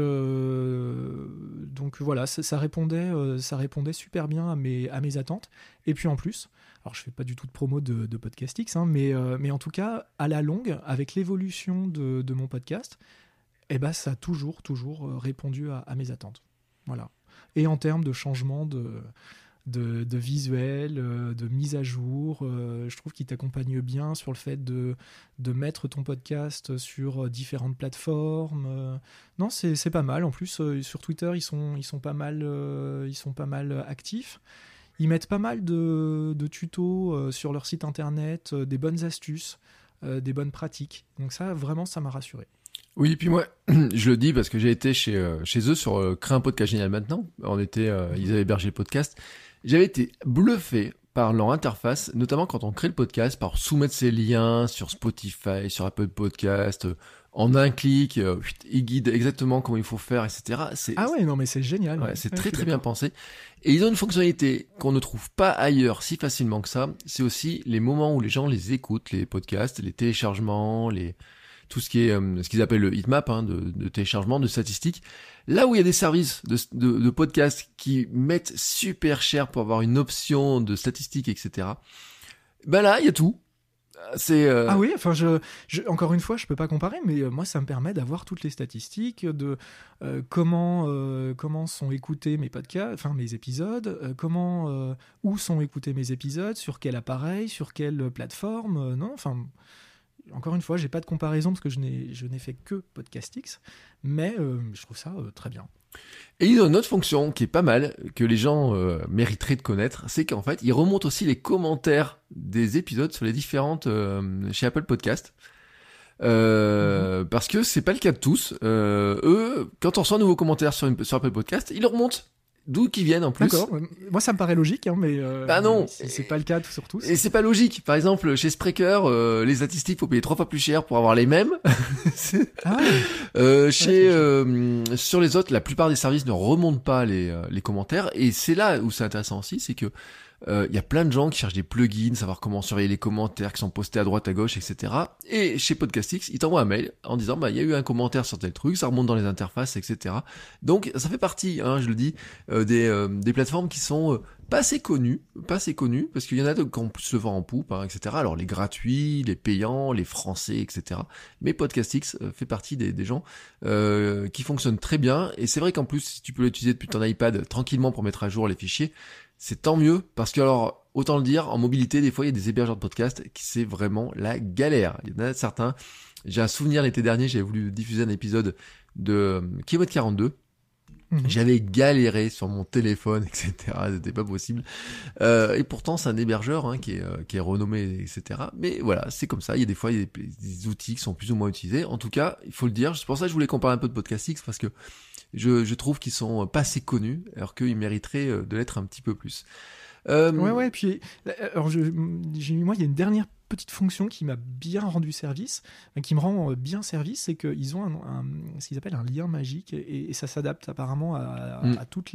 voilà, ça répondait super bien à mes attentes. Et puis en plus, alors je fais pas du tout de promo de Podcastix, mais en tout cas, à la longue, avec l'évolution de mon podcast, ça a toujours répondu à mes attentes. Voilà. Et en termes de changement de visuel, de mise à jour, je trouve qu'il t'accompagne bien sur le fait de mettre ton podcast sur différentes plateformes. Non, c'est pas mal. En plus, sur Twitter, ils sont pas mal actifs. Ils mettent pas mal de tutos sur leur site internet, des bonnes astuces, des bonnes pratiques. Donc ça, vraiment, ça m'a rassuré.
Oui, puis moi, je le dis parce que j'ai été chez eux sur Crée un podcast génial maintenant. Ils avaient hébergé le podcast. J'avais été bluffé par leur interface, notamment quand on crée le podcast, par soumettre ses liens sur Spotify, sur Apple Podcast, en un clic, ils guident exactement comment il faut faire, etc.
Ah ouais, non mais c'est génial.
Ouais, c'est très très bien pensé. Et ils ont une fonctionnalité qu'on ne trouve pas ailleurs si facilement que ça. C'est aussi les moments où les gens les écoutent, les podcasts, les téléchargements, tout ce qui est ce qu'ils appellent le heatmap, de téléchargement, de statistiques. Là où il y a des services de podcasts qui mettent super cher pour avoir une option de statistiques, etc. Là, il y a tout.
Ah oui, enfin, encore une fois, je peux pas comparer, mais moi, ça me permet d'avoir toutes les statistiques de comment sont écoutés mes podcasts, enfin mes épisodes, où sont écoutés mes épisodes, sur quel appareil, sur quelle plateforme. Non, enfin. Encore une fois, j'ai pas de comparaison parce que je n'ai fait que Podcastix, mais je trouve ça très bien.
Et ils ont une autre fonction qui est pas mal, que les gens mériteraient de connaître, c'est qu'en fait, ils remontent aussi les commentaires des épisodes sur les différentes chez Apple Podcast. Parce que c'est pas le cas de tous. Eux, quand on reçoit un nouveau commentaire sur Apple Podcast, ils le remontent. D'où qu'ils viennent en plus.
D'accord. Moi, ça me paraît logique, mais
non.
C'est pas le cas sur tous.
Et c'est pas logique. Par exemple, chez Spreaker, les statistiques, faut payer 3 fois plus cher pour avoir les mêmes. Sur les autres, la plupart des services ne remontent pas les commentaires. Et c'est là où c'est intéressant aussi, c'est que il y a plein de gens qui cherchent des plugins, savoir comment surveiller les commentaires qui sont postés à droite, à gauche, etc. Et chez Podcastix, ils t'envoient un mail en disant il y a eu un commentaire sur tel truc, ça remonte dans les interfaces, etc. Donc ça fait partie, je le dis, des plateformes qui sont pas assez connues, parce qu'il y en a qui ont plus le vent en poupe, etc. Alors les gratuits, les payants, les français, etc. Mais Podcastix fait partie des gens qui fonctionnent très bien. Et c'est vrai qu'en plus, si tu peux l'utiliser depuis ton iPad tranquillement pour mettre à jour les fichiers, c'est tant mieux, parce que alors, autant le dire, en mobilité, des fois, il y a des hébergeurs de podcasts qui c'est vraiment la galère. Il y en a certains. J'ai un souvenir l'été dernier, j'avais voulu diffuser un épisode de Kilomètre 42. J'avais galéré sur mon téléphone, etc. C'était pas possible. Et pourtant, c'est un hébergeur hein, qui est renommé, etc. Mais voilà, c'est comme ça. Il y a des fois, il y a des outils qui sont plus ou moins utilisés. En tout cas, il faut le dire. C'est pour ça que je voulais qu'on parle un peu de PodcastX parce que je trouve qu'ils sont pas assez connus, alors qu'ils mériteraient de l'être un petit peu plus.
Ouais. Puis, alors moi, il y a une dernière petite fonction qui m'a bien rendu service, qui me rend bien service, c'est qu'ils ont ce qu'ils appellent un lien magique et ça s'adapte apparemment à tous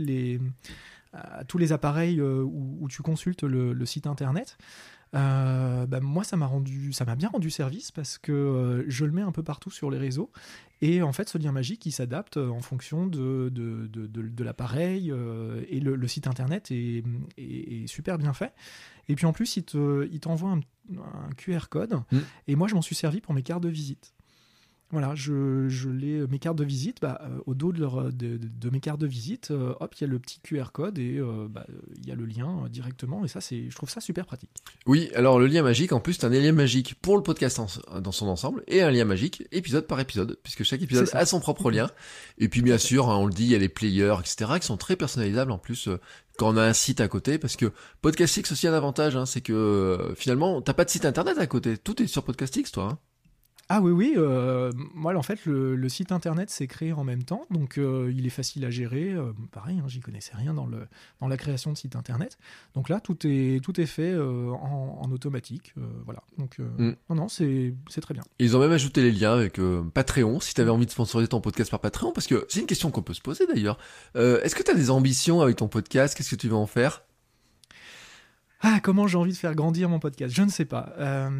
les appareils où tu consultes le site internet. Moi, ça m'a bien rendu service parce que je le mets un peu partout sur les réseaux. Et en fait, ce lien magique, il s'adapte en fonction de l'appareil et le site internet est super bien fait. Et puis en plus, il t'envoie un QR code. Et moi, je m'en suis servi pour mes cartes de visite. Voilà, mes cartes de visite, au dos de mes cartes de visite, hop, il y a le petit QR code et il y a le lien directement. Et ça, je trouve ça super pratique.
Oui, alors le lien magique, en plus, c'est un lien magique pour le podcast dans son ensemble et un lien magique épisode par épisode, puisque chaque épisode a son propre lien. Et puis bien sûr, hein, on le dit, il y a les players, etc., qui sont très personnalisables en plus quand on a un site à côté, parce que PodcastX aussi un avantage, hein, c'est que finalement, t'as pas de site internet à côté, tout est sur PodcastX, toi. Hein.
Ah oui, moi en fait le site internet s'est créé en même temps, donc il est facile à gérer. Pareil, hein, j'y connaissais rien dans la création de site internet. Donc là tout est fait en automatique, voilà. Donc non, c'est très bien.
Et ils ont même ajouté les liens avec Patreon, si tu avais envie de sponsoriser ton podcast par Patreon, parce que c'est une question qu'on peut se poser d'ailleurs. Est-ce que tu as des ambitions avec ton podcast? Qu'est-ce que tu veux en faire?
Comment j'ai envie de faire grandir mon podcast? Je ne sais pas.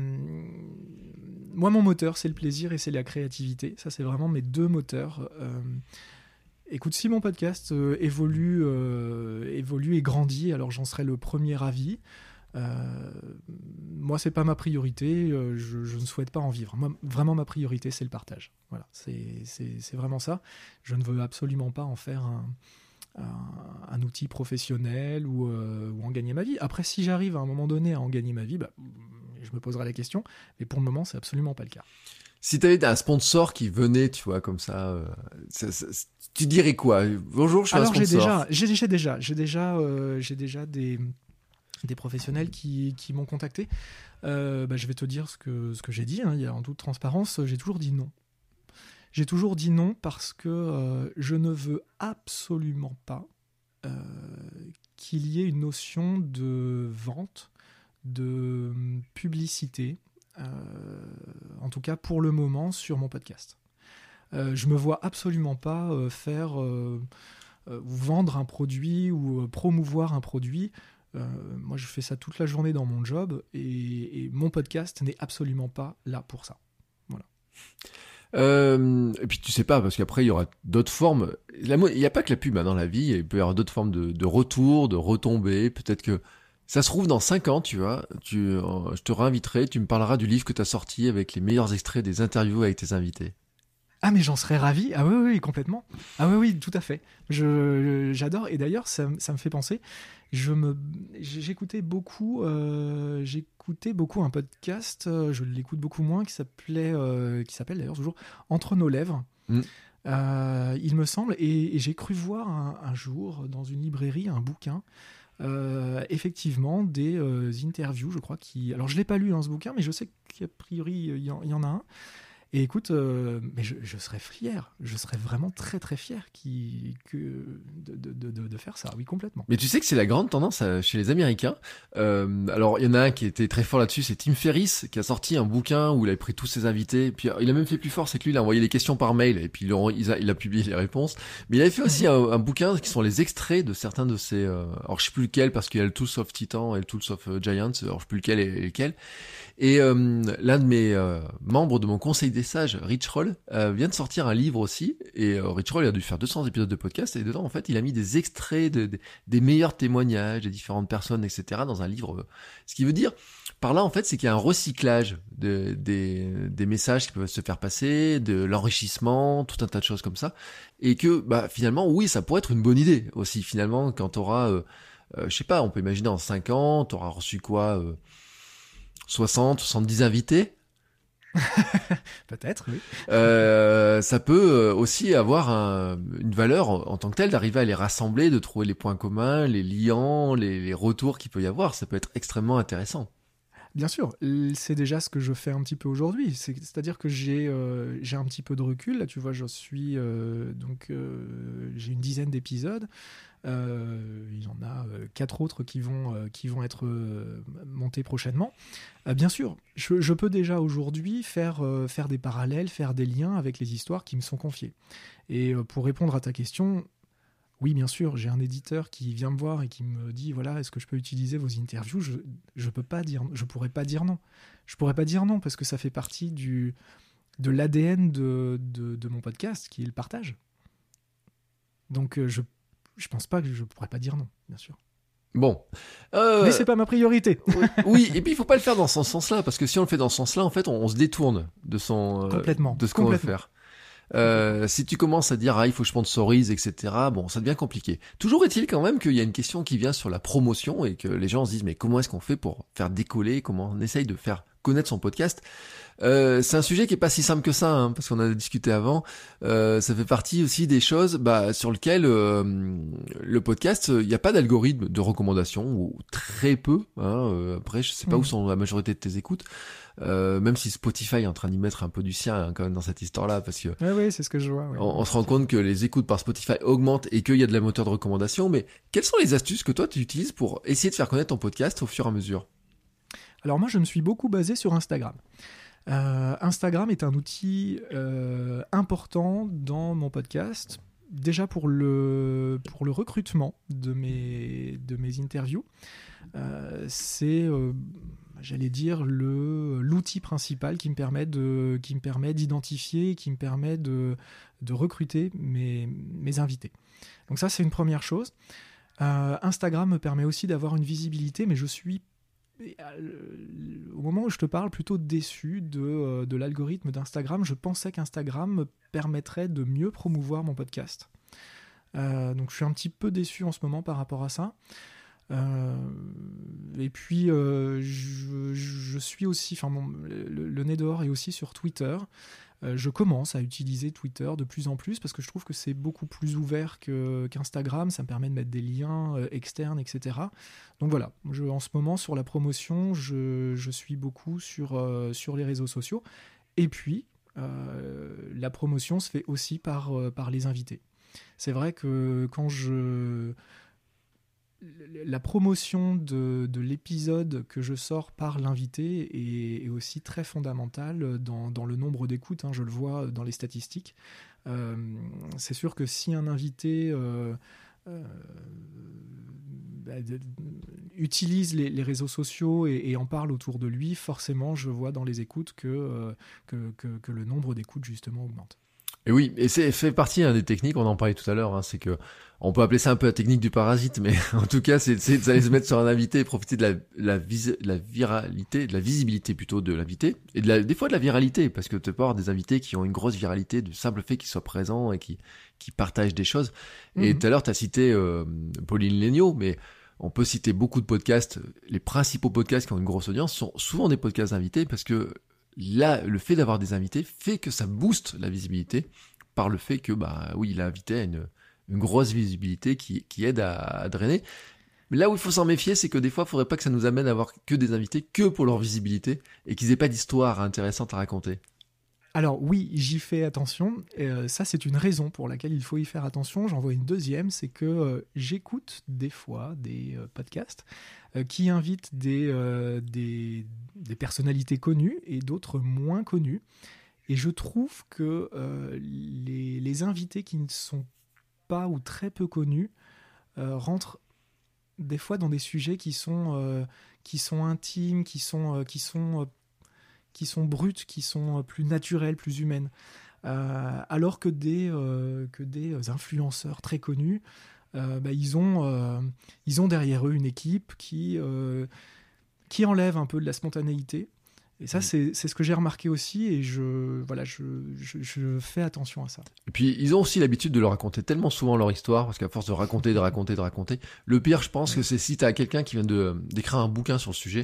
Moi, mon moteur, c'est le plaisir et c'est la créativité. Ça, c'est vraiment mes deux moteurs. Écoute, si mon podcast évolue et grandit, alors j'en serai le premier ravi. Moi, c'est pas ma priorité. Je ne souhaite pas en vivre. Moi, vraiment, ma priorité, c'est le partage. Voilà, c'est vraiment ça. Je ne veux absolument pas en faire un outil professionnel ou en gagner ma vie. Après, si j'arrive à un moment donné à en gagner ma vie, je me poserai la question, mais pour le moment, c'est absolument pas le cas.
Si tu avais un sponsor qui venait, tu vois, comme ça, tu dirais quoi? Bonjour, je suis un sponsor.
J'ai déjà des professionnels qui m'ont contacté. Je vais te dire ce que j'ai dit, hein, en toute transparence, j'ai toujours dit non. J'ai toujours dit non parce que je ne veux absolument pas qu'il y ait une notion de vente, de publicité, en tout cas pour le moment sur mon podcast. Je me vois absolument pas vendre un produit ou promouvoir un produit. Moi, je fais ça toute la journée dans mon job et mon podcast n'est absolument pas là pour ça. Voilà.
Et puis tu sais pas, parce qu'après il y aura d'autres formes. Il n'y a pas que la pub dans la vie, il peut y avoir d'autres formes de retour, de retombées. Peut-être que ça se trouve dans 5 ans, tu vois, je te réinviterai, tu me parleras du livre que tu as sorti avec les meilleurs extraits des interviews avec tes invités.
Ah mais j'en serais ravi. Ah oui, complètement. Ah oui, tout à fait. J'adore. Et d'ailleurs, ça me fait penser. J'écoutais beaucoup un podcast. Je l'écoute beaucoup moins, qui s'appelle d'ailleurs toujours Entre nos lèvres. Il me semble. Et j'ai cru voir un jour dans une librairie un bouquin. Effectivement, des interviews, je crois. Alors je l'ai pas lu dans ce bouquin, mais je sais qu'a priori il y en a un. Et écoute, mais je serais fier, je serais vraiment très très fier de faire ça, oui, complètement.
Mais tu sais que c'est la grande tendance chez les Américains. Alors il y en a un qui était très fort là-dessus, c'est Tim Ferriss, qui a sorti un bouquin où il a pris tous ses invités. Puis il a même fait plus fort, c'est que lui il a envoyé les questions par mail et puis il a publié les réponses. Mais il avait fait aussi un bouquin qui sont les extraits de certains de ses... alors je sais plus lequel, parce qu'il y a le Tools of Titan et le Tools of Giants, alors je sais plus lequel et lequel. Et l'un de mes membres de mon conseil des sages, Rich Roll, vient de sortir un livre aussi. Et Rich Roll, il a dû faire 200 épisodes de podcast. Et dedans, en fait, il a mis des extraits des meilleurs témoignages des différentes personnes, etc. dans un livre. Ce qui veut dire, par là, en fait, c'est qu'il y a un recyclage des messages qui peuvent se faire passer, de l'enrichissement, tout un tas de choses comme ça. Et que, finalement, oui, ça pourrait être une bonne idée aussi. Finalement, quand t'auras, je sais pas, on peut imaginer en 5 ans, t'auras reçu quoi 60, 70 invités.
Peut-être, oui.
Ça peut aussi avoir une valeur en tant que telle, d'arriver à les rassembler, de trouver les points communs, les liants, les retours qu'il peut y avoir. Ça peut être extrêmement intéressant.
Bien sûr, c'est déjà ce que je fais un petit peu aujourd'hui. C'est-à-dire que j'ai un petit peu de recul. Là, tu vois, j'ai une dizaine d'épisodes. Il y en a 4 autres qui vont être montés prochainement. Bien sûr, je peux déjà aujourd'hui faire des parallèles, faire des liens avec les histoires qui me sont confiées. Et pour répondre à ta question, oui, bien sûr, j'ai un éditeur qui vient me voir et qui me dit, voilà, est-ce que je peux utiliser vos interviews ? Je pourrais pas dire non. Je pourrais pas dire non parce que ça fait partie de l'ADN de mon podcast, qui est le partage. Donc, je pense pas que je pourrais pas dire non, bien sûr.
Bon.
Mais c'est pas ma priorité.
Oui, et puis il faut pas le faire dans ce sens-là, parce que si on le fait dans ce sens-là, en fait, on se détourne de ce qu'on veut faire. Si tu commences à dire il faut que je sponsorise, etc., bon, ça devient compliqué. Toujours est-il quand même qu'il y a une question qui vient sur la promotion et que les gens se disent mais comment est-ce qu'on fait pour faire décoller, comment on essaye de faire connaître son podcast. C'est un sujet qui est pas si simple que ça, hein, parce qu'on a discuté avant. Ça fait partie aussi des choses sur lesquelles le podcast, il n'y a pas d'algorithme de recommandation, ou très peu. Hein, après, je sais pas où sont la majorité de tes écoutes. Même si Spotify est en train d'y mettre un peu du sien, hein, quand même, dans cette histoire-là, parce que
oui, c'est ce que je vois. Ouais.
On se rend compte que les écoutes par Spotify augmentent et qu'il y a de la moteur de recommandation. Mais quelles sont les astuces que toi tu utilises pour essayer de faire connaître ton podcast au fur et à mesure ?
Alors moi, je me suis beaucoup basé sur Instagram. Instagram est un outil important dans mon podcast, déjà pour le recrutement de mes interviews. C'est j'allais dire l'outil principal qui me permet d'identifier, qui me permet de recruter mes invités. Donc ça, c'est une première chose. Instagram me permet aussi d'avoir une visibilité, mais je suis au moment où je te parle plutôt déçu de l'algorithme d'Instagram. Je pensais qu'Instagram me permettrait de mieux promouvoir mon podcast. Donc je suis un petit peu déçu en ce moment par rapport à ça. Et puis je suis aussi, le nez dehors est aussi sur Twitter. Je commence à utiliser Twitter de plus en plus parce que je trouve que c'est beaucoup plus ouvert qu'Instagram. Ça me permet de mettre des liens externes, etc. Donc voilà, en ce moment sur la promotion, je suis beaucoup sur les réseaux sociaux. Et puis la promotion se fait aussi par les invités. C'est vrai que la promotion de l'épisode que je sors par l'invité est aussi très fondamentale dans le nombre d'écoutes, hein, je le vois dans les statistiques. C'est sûr que si un invité utilise les réseaux sociaux et en parle autour de lui, forcément je vois dans les écoutes que le nombre d'écoutes justement augmente.
Et oui, et c'est fait partie des techniques, on en parlait tout à l'heure, hein, c'est que on peut appeler ça un peu la technique du parasite, mais en tout cas, c'est d'aller se mettre sur un invité et profiter de la viralité, de la visibilité plutôt de l'invité, et des fois de la viralité, parce que tu peux avoir des invités qui ont une grosse viralité du simple fait qu'ils soient présents et qui partagent des choses. Et tout à l'heure, tu as cité Pauline Léniaud, mais on peut citer beaucoup de podcasts. Les principaux podcasts qui ont une grosse audience sont souvent des podcasts invités, parce que là, le fait d'avoir des invités fait que ça booste la visibilité par le fait que, l'invité a une grosse visibilité qui aide à drainer. Mais là où il faut s'en méfier, c'est que des fois, il faudrait pas que ça nous amène à avoir que des invités que pour leur visibilité et qu'ils aient pas d'histoire intéressante à raconter.
Alors oui, j'y fais attention. Ça, c'est une raison pour laquelle il faut y faire attention. J'en vois une deuxième, c'est que j'écoute des fois des podcasts qui invitent des personnalités connues et d'autres moins connues. Et je trouve que les invités qui ne sont pas ou très peu connus rentrent des fois dans des sujets qui sont intimes, qui sont brutes, qui sont plus naturelles, plus humaines. Alors que des influenceurs très connus, ils ont derrière eux une équipe qui enlève un peu de la spontanéité. Et ça, c'est ce que j'ai remarqué aussi, et je fais attention à ça.
Et puis, ils ont aussi l'habitude de leur raconter tellement souvent leur histoire, parce qu'à force de raconter, le pire, je pense que c'est si tu as quelqu'un qui vient d'écrire un bouquin sur le sujet,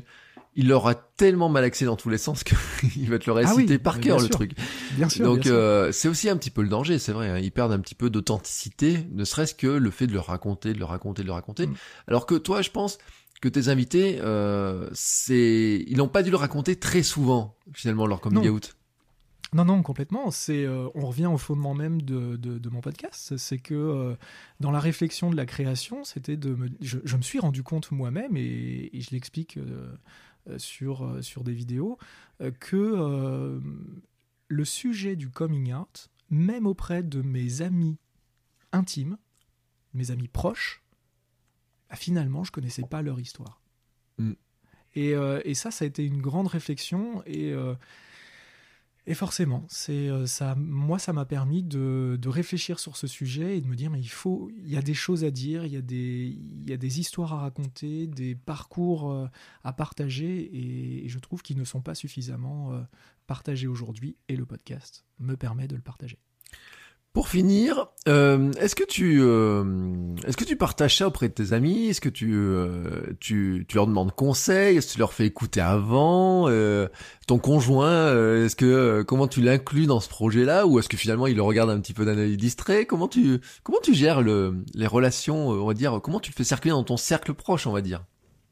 il l'aura tellement malaxé dans tous les sens qu'il va te le réciter par cœur, le truc.
Bien sûr.
Donc,
bien sûr.
c'est aussi un petit peu le danger, c'est vrai. Hein. Ils perdent un petit peu d'authenticité, ne serait-ce que le fait de le raconter. Alors que toi, je pense que tes invités, ils n'ont pas dû le raconter très souvent, finalement, leur coming out.
Non, complètement. On revient au fondement même de mon podcast. C'est que dans la réflexion de la création, c'était je me suis rendu compte moi-même, et je l'explique sur des vidéos, que le sujet du coming out, même auprès de mes amis intimes, mes amis proches, finalement, je connaissais pas leur histoire. Et ça a été une grande réflexion, et forcément, ça m'a permis de réfléchir sur ce sujet et de me dire, mais il y a des choses à dire, il y a des histoires à raconter, des parcours à partager, et je trouve qu'ils ne sont pas suffisamment partagés aujourd'hui, et le podcast me permet de le partager.
Pour finir, est-ce que tu partages ça auprès de tes amis? Est-ce que tu leur demandes conseil? Est-ce que tu leur fais écouter avant? Ton conjoint, comment tu l'inclus dans ce projet-là? Ou est-ce que finalement il le regarde un petit peu d'un œil distrait? Comment tu gères les relations, on va dire? Comment tu le fais circuler dans ton cercle proche, on va dire?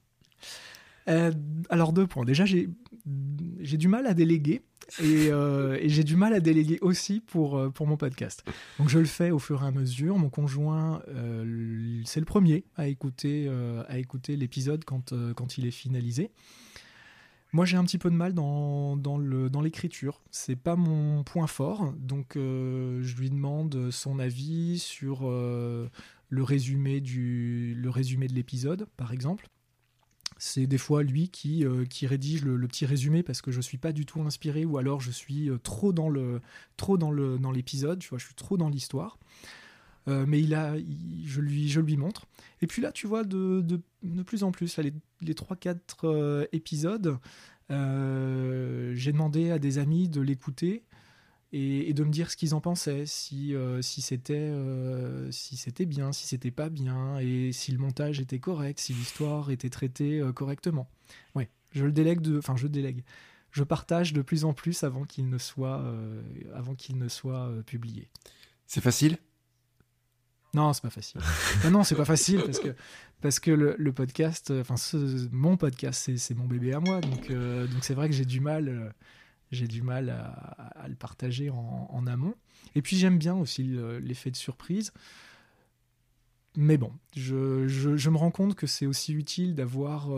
Alors 2 points. Déjà, j'ai du mal à déléguer. Et j'ai du mal à déléguer aussi pour mon podcast. Donc je le fais au fur et à mesure. Mon conjoint, c'est le premier à écouter l'épisode quand il est finalisé. Moi, j'ai un petit peu de mal dans l'écriture. C'est pas mon point fort. Donc je lui demande son avis sur le résumé de l'épisode, par exemple. C'est des fois lui qui rédige le petit résumé, parce que je suis pas du tout inspiré, ou alors je suis trop dans l'épisode, tu vois, je suis trop dans l'histoire. Mais je lui montre. Et puis là, tu vois, de plus en plus, là, les 3-4 épisodes, j'ai demandé à des amis de l'écouter et de me dire ce qu'ils en pensaient, si c'était bien, si c'était pas bien, et si le montage était correct, si l'histoire était traitée correctement. Ouais, je partage de plus en plus avant qu'il ne soit publié.
C'est facile ?
Non, c'est pas facile. Non, c'est pas facile parce que le podcast, mon podcast, c'est mon bébé à moi, donc c'est vrai que j'ai du mal à le partager en amont. Et puis j'aime bien aussi l'effet de surprise. Mais bon, je me rends compte que c'est aussi utile d'avoir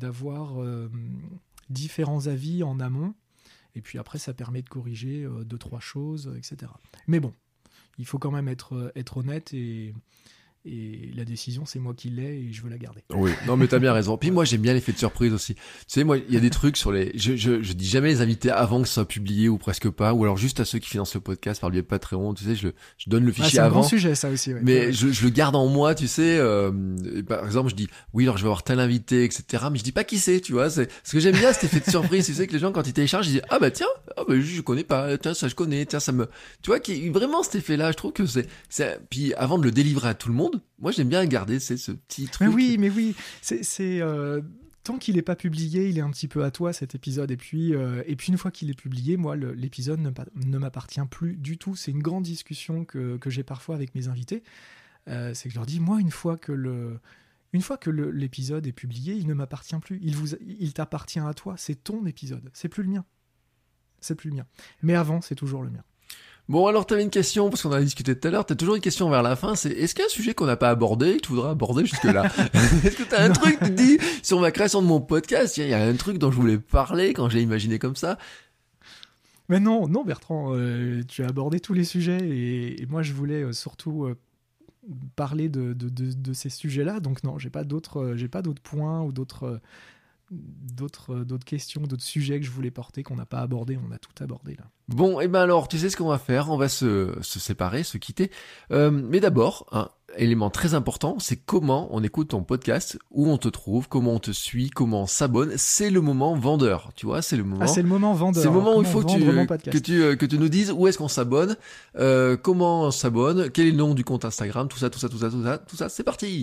différents avis en amont. Et puis après, ça permet de corriger 2-3 choses, etc. Mais bon, il faut quand même être honnête, et la décision, c'est moi qui l'ai, et je veux la garder.
Oui, non, mais t'as bien raison. Puis moi, j'aime bien l'effet de surprise aussi. Tu sais, moi, il y a des trucs sur je dis jamais les invités avant que ça soit publié, ou presque pas, ou alors juste à ceux qui financent le podcast par le biais de Patreon. Tu sais, je donne le fichier avant.
C'est un grand sujet, ça aussi. Ouais.
Mais je le garde en moi, tu sais. Par exemple, je dis, oui, alors je vais avoir tel invité, etc. Mais je dis pas qui c'est, tu vois. C'est ce que j'aime bien, cet effet de surprise. Tu sais que les gens, quand ils téléchargent, ils disent, ah bah tiens, je connais pas, tiens, ça je connais, tiens, ça me, tu vois, vraiment cet effet-là, je trouve que c'est, puis avant de le délivrer à tout le monde, moi j'aime bien garder ce petit truc.
Mais oui, c'est tant qu'il n'est pas publié, il est un petit peu à toi, cet épisode. Et puis une fois qu'il est publié, moi, l'épisode ne m'appartient plus du tout. C'est une grande discussion que j'ai parfois avec mes invités. C'est que je leur dis, moi, une fois que l'épisode est publié, il ne m'appartient plus. Il t'appartient à toi. C'est ton épisode. C'est plus le mien. Mais avant, c'est toujours le mien.
Bon, alors t'avais une question, parce qu'on a discuté tout à l'heure, t'as toujours une question vers la fin, c'est est-ce qu'il y a un sujet qu'on n'a pas abordé, que tu voudrais aborder jusque-là? Est-ce que t'as un truc, tu te dis, sur ma création de mon podcast, il y a un truc dont je voulais parler quand j'ai imaginé comme ça?
Mais non, Bertrand, tu as abordé tous les sujets, et moi je voulais surtout parler de ces sujets-là, donc non, j'ai pas d'autres points ou d'autres questions, d'autres sujets que je voulais porter qu'on n'a pas abordé. On a tout abordé là.
Bon, et ben alors, tu sais ce qu'on va faire, on va se séparer, se quitter. Mais d'abord, un élément très important, c'est comment on écoute ton podcast, où on te trouve, comment on te suit, comment on s'abonne. C'est le moment vendeur, tu vois, c'est le moment.
Ah, c'est le moment vendeur.
C'est le moment où il faut que tu nous dises où est-ce qu'on s'abonne, comment on s'abonne, quel est le nom du compte Instagram, tout ça, c'est parti.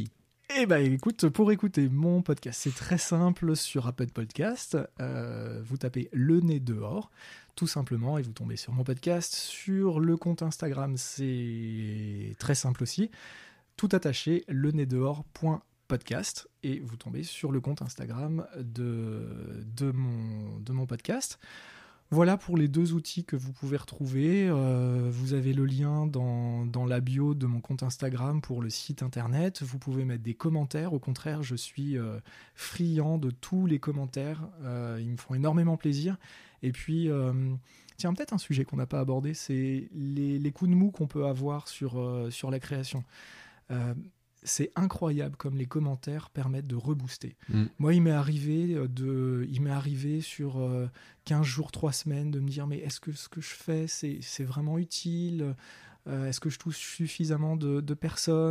Eh ben, écoute, pour écouter mon podcast, c'est très simple sur Apple Podcast. Vous tapez Le Nez Dehors, tout simplement, et vous tombez sur mon podcast. Sur le compte Instagram, c'est très simple aussi. Tout attaché, lenez-dehors.podcast, et vous tombez sur le compte Instagram de mon podcast. Voilà pour les 2 outils que vous pouvez retrouver. Vous avez le lien dans la bio de mon compte Instagram pour le site internet. Vous pouvez mettre des commentaires. Au contraire, je suis friand de tous les commentaires. Ils me font énormément plaisir. Et puis, tiens, peut-être un sujet qu'on n'a pas abordé, c'est les coups de mou qu'on peut avoir sur la création. C'est incroyable comme les commentaires permettent de rebooster. Moi, il m'est arrivé sur 15 jours, 3 semaines, de me dire mais est-ce que ce que je fais, c'est vraiment utile ? Est-ce que je touche suffisamment de personnes ?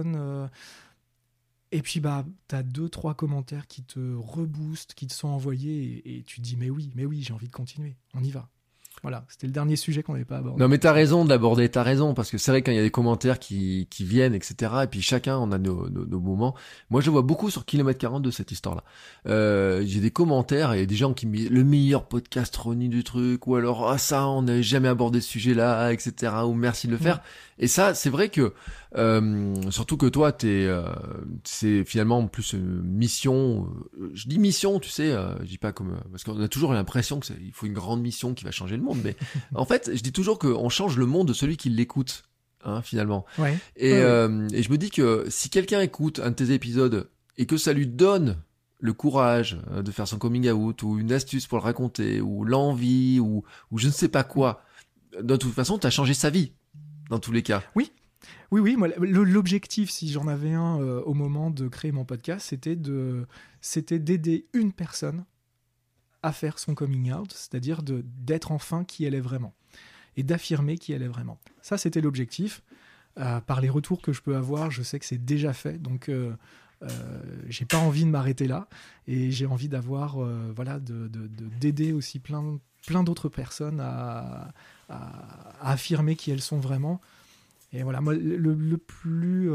Et puis, tu as 2-3 commentaires qui te reboostent, qui te sont envoyés, et tu te dis mais oui, j'ai envie de continuer, on y va. Voilà, c'était le dernier sujet qu'on n'avait pas abordé.
Non mais t'as raison de l'aborder, t'as raison, parce que c'est vrai quand il y a des commentaires qui viennent, etc. Et puis chacun on a nos moments. Moi je vois beaucoup sur Kilomètre 42 cette histoire-là. J'ai des commentaires et des gens qui me disent le meilleur podcast Ronnie du truc, ou alors ça on n'avait jamais abordé ce sujet-là, etc. Ou merci de le faire. Et ça c'est vrai que surtout que toi c'est finalement plus une mission. Je dis mission, tu sais, je dis pas comme parce qu'on a toujours l'impression que il faut une grande mission qui va changer le monde, mais en fait je dis toujours qu'on change le monde de celui qui l'écoute, hein, finalement.
Ouais.
Et je me dis que si quelqu'un écoute un de tes épisodes et que ça lui donne le courage de faire son coming out, ou une astuce pour le raconter, ou l'envie, ou je ne sais pas quoi, de toute façon t'as changé sa vie dans tous les cas.
Oui, moi, l'objectif, si j'en avais un au moment de créer mon podcast, c'était d'aider une personne à faire son coming out, c'est-à-dire d'être enfin qui elle est vraiment, et d'affirmer qui elle est vraiment. Ça, c'était l'objectif. Par les retours que je peux avoir, je sais que c'est déjà fait, donc j'ai pas envie de m'arrêter là, et j'ai envie d'avoir, d'aider aussi plein d'autres personnes à affirmer qui elles sont vraiment. Et voilà, moi, le plus...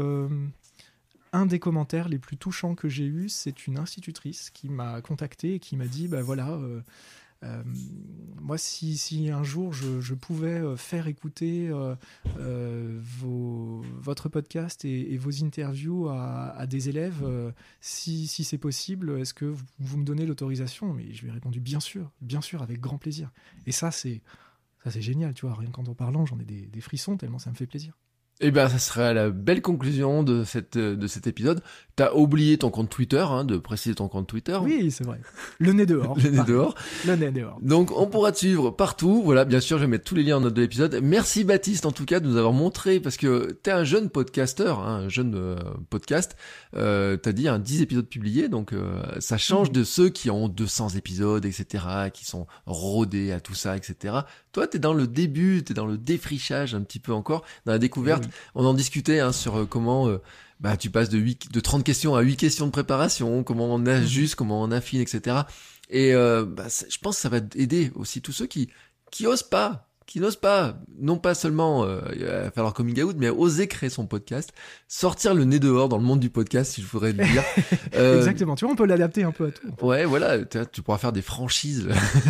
un des commentaires les plus touchants que j'ai eu, c'est une institutrice qui m'a contacté et qui m'a dit, moi, si un jour je pouvais faire écouter votre podcast et vos interviews à des élèves, si c'est possible, est-ce que vous me donnez l'autorisation ? Mais je lui ai répondu, bien sûr, avec grand plaisir. Et ça, c'est génial, tu vois, rien qu'en parlant, j'en ai des frissons tellement ça me fait plaisir.
Eh ben, ça serait la belle conclusion de cet épisode. T'as oublié ton compte Twitter, hein, de préciser ton compte Twitter.
Oui, c'est vrai. Le nez dehors.
Le nez dehors.
Le nez dehors.
Donc, on pourra te suivre partout. Voilà, bien sûr, je vais mettre tous les liens en note de l'épisode. Merci Baptiste, en tout cas, de nous avoir montré, parce que t'es un jeune podcasteur, hein, un jeune podcast. T'as dit 10 épisodes publiés, donc ça change de ceux qui ont 200 épisodes, etc., qui sont rodés à tout ça, etc. Toi, t'es dans le début, t'es dans le défrichage un petit peu encore, dans la découverte. Oui. On en discutait sur comment tu passes de 30 questions à 8 questions de préparation, comment on ajuste, comment on affine, etc. Et je pense que ça va aider aussi tous ceux qui n'osent pas, non pas seulement faire leur coming out, mais oser créer son podcast, sortir le nez dehors dans le monde du podcast, si je voudrais le dire.
Exactement, tu vois, on peut l'adapter un peu à tout.
Ouais, voilà, tu pourras faire des franchises.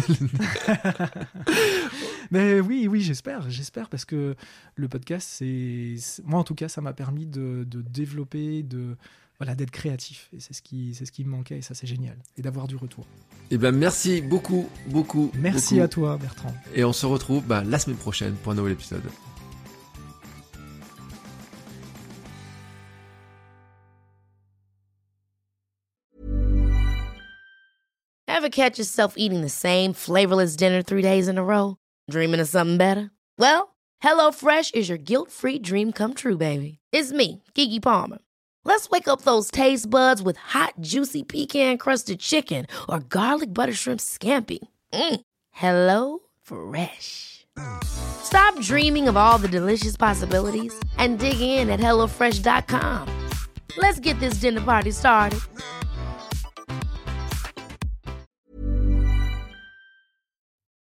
Mais oui, j'espère, parce que le podcast, moi en tout cas, ça m'a permis de développer, d'être créatif. Et c'est ce qui me manquait, et ça c'est génial. Et d'avoir du retour.
Eh ben merci beaucoup.
Merci à toi, Bertrand.
Et on se retrouve la semaine prochaine pour un nouvel épisode.
Ever catch yourself eating the same flavorless dinner 3 days in a row? Dreaming of something better? Well, HelloFresh is your guilt-free dream come true, baby. It's me, Keke Palmer. Let's wake up those taste buds with hot, juicy pecan-crusted chicken or garlic butter shrimp scampi. Hello Fresh. Stop dreaming of all the delicious possibilities and dig in at HelloFresh.com. Let's get this dinner party started.